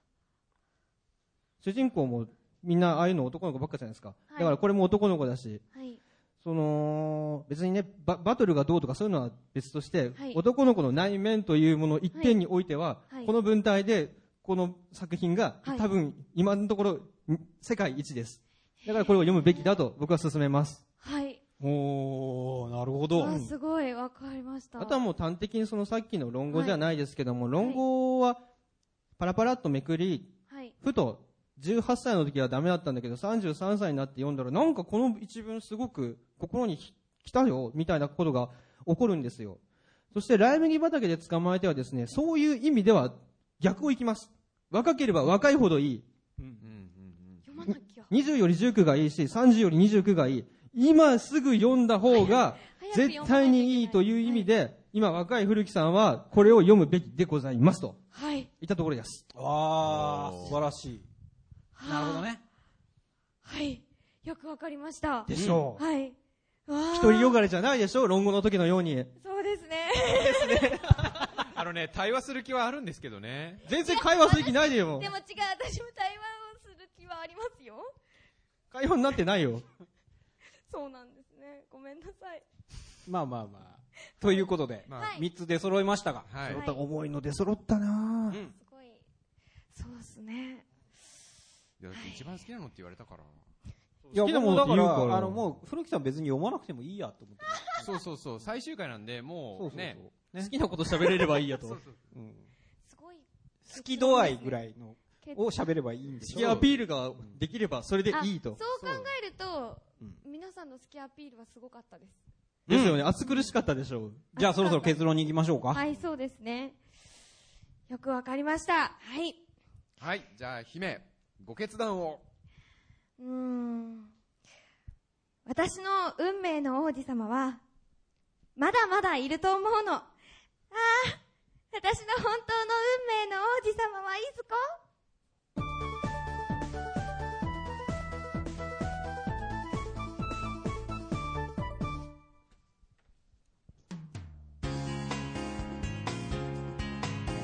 主人公もみんなああいうの男の子ばっかじゃないですか。はい、だからこれも男の子だし、はい、その別にね バ, バトルがどうとかそういうのは別として、はい、男の子の内面というもの一点においては、はい、この文体でこの作品が、はい、多分今のところ世界一です。だからこれを読むべきだと僕は勧めます。 はい。 おー、なるほど。 あ、すごいわかりました。 あとはもう端的にそのさっきの論語じゃないですけども、はい、論語はパラパラっとめくり、はい、ふとじゅうはっさいの時はダメだったんだけどさんじゅうさんさいになって読んだらなんかこの一文すごく心に来たよみたいなことが起こるんですよ。そしてライ麦畑で捕まえてはですね、そういう意味では逆をいきます。若ければ若いほどいい。うんうんうんうん、読まなきゃ。にじゅうよりじゅうきゅうがいいし、さんじゅうよりにじゅうきゅうがいい。今すぐ読んだ方が絶対にいいという意味で、はい、今若い古木さんはこれを読むべきでございますと。はい。いったところです。 ああ、素晴らしい。なるほどね。 はい。よくわかりました。 でしょう。 はい。 独りよがれじゃないでしょ、論語の時のように。 そうですね。 そうですね。あのね、対話する気はあるんですけどね。 全然会話する気ないでよ。 でも違う、私も対話をする気はありますよ。 会話になってないよ。 そうなんですね。ごめんなさい。 まあまあまあ。ということで、まあ、みっつ出揃いましたが。 はい。重いの出揃ったなぁ。うん。 すごい。そうですね。 いや、だって一番好きなのって言われたから。 いや、好きなものって言うから、あの、もう、古木さん別に読まなくてもいいやと思って。 そうそうそう、最終回なんで、もう、そうそうそうね、 ね、好きなこと喋れればいいやと。そうそうそう、うん。すごい。 好き度合いぐらいの、を喋ればいいんですよ。好きアピールができれば、それでいいと。 そう考えると、皆さんの好きアピールはすごかったです。 ですよね、暑苦しかったでしょう。 じゃあそろそろ結論に行きましょうか。 はい、そうですね。よくわかりました。はい。 はい、じゃあ、姫、ご決断を。 うーん。私の運命の王子様は、まだまだいると思うの。ああ、私の本当の運命の王子様はいずこ？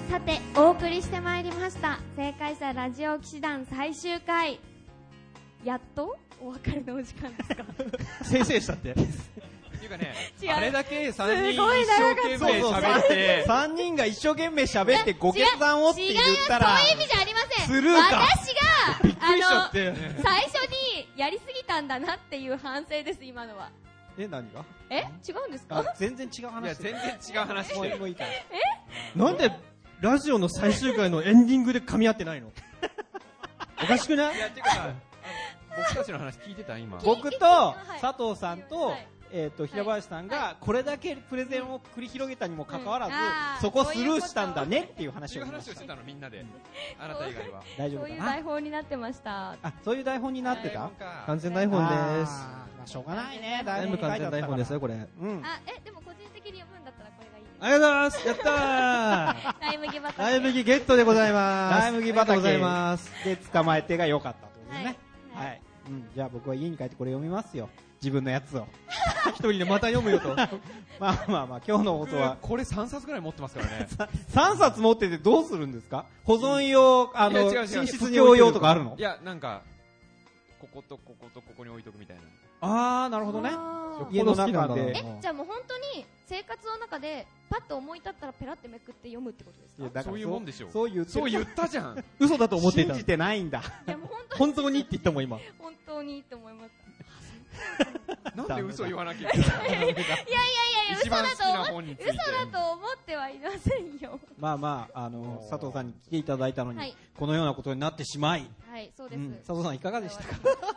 さてお送りしてまいりました正解者ラジオ騎士団最終回、やっとお別れのお時間ですか先生したってっていうかね、 違うあれだけさんにん一すごい長かった生懸命喋ってさんにんが一生懸命喋ってご決断をって言ったら、 そういう意味じゃありません。 スルーか私がびっくりしちゃってあの最初にやりすぎたんだなっていう反省です今のは。 え、何がえ、違うんですか？ あ、全然違う話。 いや全然違う話してる。 もういいから。 なんでラジオの最終回のエンディングで噛み合ってないのおかしくない？ いやっていうかさ、あの僕たちの話聞いてた今。 僕とはい佐藤さんと、 はいえっと平林さんがこれだけプレゼンを繰り広げたにもかかわらず、 うんあーそこスルーしたんだねっていう話そういうをしました話をしてたのみんなで。あなた以外は。 そういう大丈夫かな。 台本になってました。 あ、そういう台本になってた。 台本か完全台本です。 あーまあしょうがないね。台全部完全台本に書いてあったから本ですよこれ。 うん。 あ、え、でも個人的に読むんだったらこれがいいです。 ありがとうございます。やったー。 ライ麦畑。 ライ麦ゲットでございます。 ライ麦ありがとうござい畑ます。 で捕まえてが良かったってことですね。 はいはい。うん、じゃあ僕は家に帰ってこれ読みますよ。自分のやつを。 一人でまた読むよと。 まあまあまあ今日の放送はこれさんさつぐらい持ってますからね。 さんさつ持っててどうするんですか？保存用、あの、 いや違う違う寝室用用とかあるのい？やなんかこことこことここに置いとくみたいな。 あー、なるほどね。 あー家の中ここ好きなんだで。 え、じゃあもう本当に生活の中でパッと思い立ったらペラってめくって読むってことですか？ いやだからそういうもんでしょそう言ってそう言ったじゃん。 嘘だと思っていた信。じてないんだ。 いやもう本当に本当にって言ったもん今。 本当にって思いました。 なんで嘘言わなきゃいけないの？ いやいやいや嘘一番好きなだと思っ本について。 嘘だと思ってはいませんよ。 まあまあ、あの、佐藤さんに来ていただいたのに、 はいこのようなことになってしまい、 はい、そうです。 うん、佐藤さんいかがでしたか？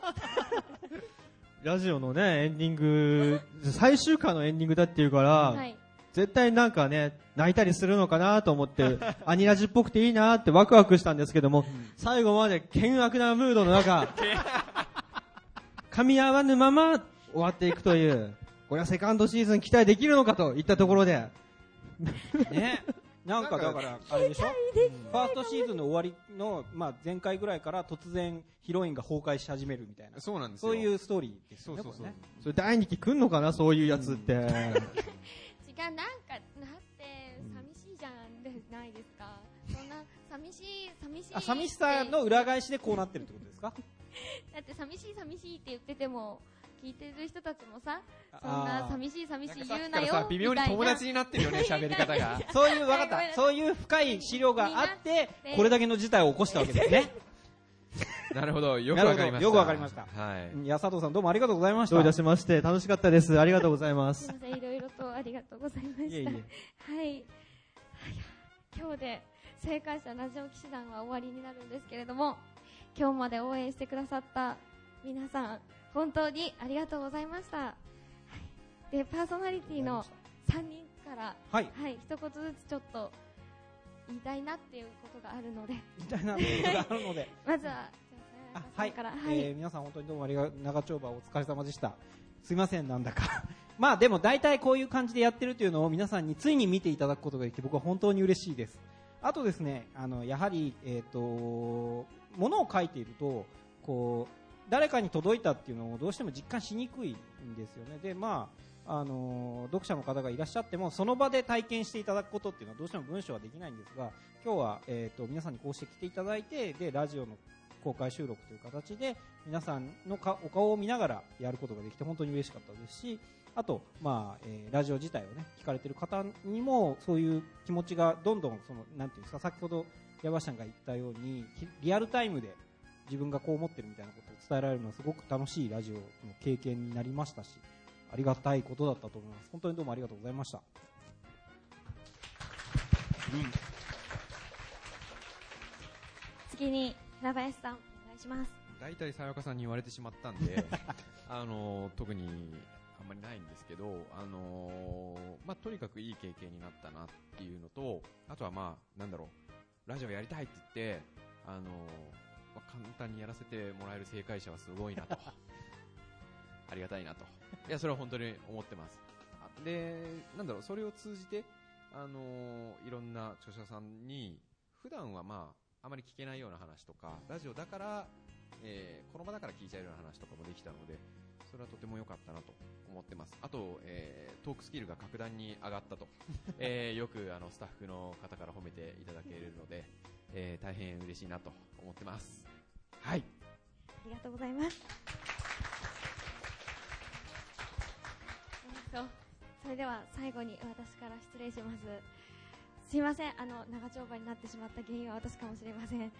ラジオのね、エンディング、最終回のエンディングだっていうから、 はい。 絶対なんかね、泣いたりするのかなと思って、アニラジっぽくていいなってワクワクしたんですけども、最後まで険悪なムードの中、噛み合わぬまま終わっていくという、これはセカンドシーズン期待できるのかといったところで、 ね。なんかだから、あれでしょ？ファーストシーズンの終わりの、まあ前回ぐらいから突然ヒロインが崩壊し始めるみたいな。 そうなんですよ。 そういうストーリーですよね。 そうそうそうこれね。 それ第二期来んのかな、そういうやつって。 違う、なんか、だって、寂しいじゃんでないですか。そんな、寂しい、寂しい。 あ、寂しさの裏返しでこうなってるってことですか？ だって寂しい寂しいって言ってても、聞いてる人たちもさ、そんあーな寂しい寂しいなんかさっ言うなよきからさ、微妙に友達になってるよね、喋り方が。 そういう、わかっごめんなさいた。そういう深い資料があってね、 これだけの事態を起こしたわけですね。 なるほど、よくわかりました。 なるほどよくわかりましたはい。 いや、佐藤さんどうもありがとうございました。 どういたしまして、楽しかったです。ありがとうございますすい。ません、いろいろとありがとうございました。 いえいえはい。はい今日で正解者ラジオ騎士団は終わりになるんですけれども、今日まで応援してくださった皆さん、本当にありがとうございました。はいで、パーソナリティのさんにんから、 はい。 はい、一言ずつちょっと言いたいなっていうことがあるので、 みたいなことがあるので。 まずは、じゃあ、 あさやかはいさんから、。 えー皆さん本当にどうもありが、長丁場お疲れ様でした。すいません、なんだか。まあでも大体こういう感じでやってるというのを皆さんについに見ていただくことができて僕は本当に嬉しいです。あとですね、あの、やはり、えっと、ものを書いていると、こう、誰かに届いたっていうのをどうしても実感しにくいんですよね。で、まあ、あの読者の方がいらっしゃってもその場で体験していただくことっていうのはどうしても文章はできないんですが、今日は、えー、と皆さんにこうして来ていただいて、でラジオの公開収録という形で皆さんのかお顔を見ながらやることができて本当に嬉しかったですし、あと、まあえー、ラジオ自体を、ね、聞かれている方にもそういう気持ちがどんどんそのなんていうんですか、先ほど矢橋さんが言ったようにリアルタイムで自分がこう思ってるみたいなことを伝えられるのはすごく楽しいラジオの経験になりましたし、ありがたいことだったと思います。本当にどうもありがとうございました。 うん、次に平林さんお願いします。 大体さやかさんに言われてしまったんであの特にあんまりないんですけど、あのまあ、とにかくいい経験になったなっていうのと、あとはまあなんだろう、ラジオやりたいって言って、あのまあ、簡単にやらせてもらえる正解者はすごいなとありがたいなと、いやそれは本当に思ってます。で、なんだろう、それを通じて、あのー、いろんな著者さんに普段はまああまり聞けないような話とか、ラジオだから、えー、この場だから聞いちゃうような話とかもできたので、 それはとても良かったなと思ってます。あと、えー、トークスキルが格段に上がったと、えー、よくあのスタッフの方から褒めていただけるので、えー、大変嬉しいなと思ってます。はい。 ありがとうございます。そうそれでは最後に私から失礼します。すいません、あの長丁場になってしまった原因は私かもしれません。はい、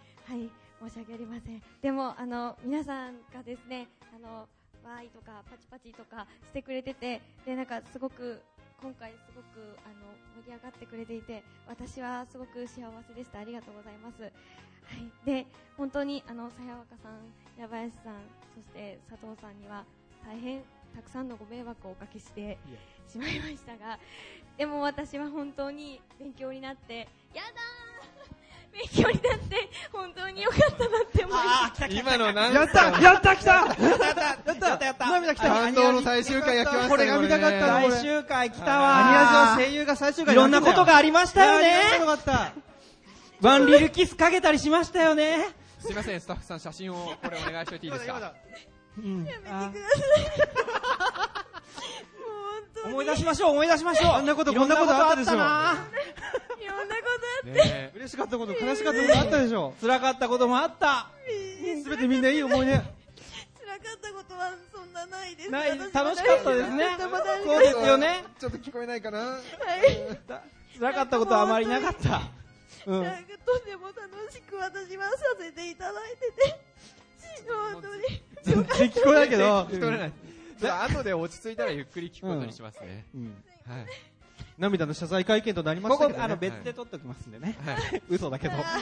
申し訳ありません。でもあの皆さんがですね、あのわーいとかパチパチとかしてくれてて、でなんかすごく今回すごくあの盛り上がってくれていて、私はすごく幸せでした。ありがとうございます。はい、で本当にあのさやわかさん、平林さん、そして佐藤さんには大変たくさんのご迷惑をおかけしてしまいましたが、でも私は本当に勉強になって、やだー勉強になって本当に良かったなって思いました。 今のなんやったやった来たやったやったやったやった涙来た。 感動の最終回が来ましたね。 これが見たかったの。 最終回来たわ。 アニラジは声優が最終回いろんなことがありましたよね。ワンリルキスかけたりしましたよね。 すいません、スタッフさん写真をこれお願いしておいていいですか。 うん、やめてください。 思い出しましょう思い出しましょう。 あんなことこんなことあったでしょ。 いろんなことあって、 ね、 嬉しかったこと悲しかったことあったでしょ。 辛かったこともあった。 すべてみんないい思い出。 辛かったことはそんなないです。 ない、楽しかったですね。そうですよね。 ちょっと聞こえないかな。はい。 辛かったことはあまりなかった。 うん。なんかとても楽しく私はさせていただいてて、本当に。 全然聞こえないけど。 聞こえない。じゃあ後で落ち着いたらゆっくり聞くことにしますね。 うん。はい。涙の謝罪会見となりましたけどね。 ここあの別で撮っておきますんでね。はい。嘘だけど。 やだ、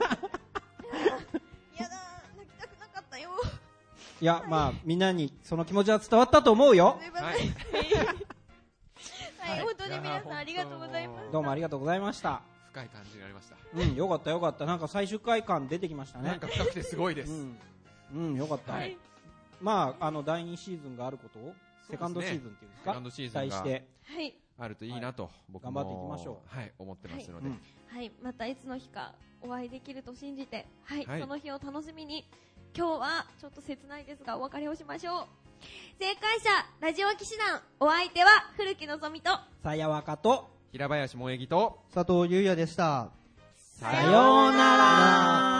泣きたくなかったよ。 いや、まあみんなにその気持ちは伝わったと思うよ。 はい。はい、本当に皆さんありがとうございました。 どうもありがとうございました。 深い感じになりました。 うん、よかったよかった。なんか最終回感出てきましたね。 なんか深くてすごいです。うん、 うん、よかった。はい。まあ、あのだいにシーズンがあることをセカンドシーズンっていうんですか、 セカンドシーズンがあるといいなと、僕も頑張っていきましょう、はい、思ってますので、 はいはい、またいつの日かお会いできると信じて、はいはい、その日を楽しみに今日はちょっと切ないですがお別れをしましょう。正解者ラジオ騎士団、お相手は古木のぞみとさやわかと平林萌木と佐藤優也でした。 さようなら。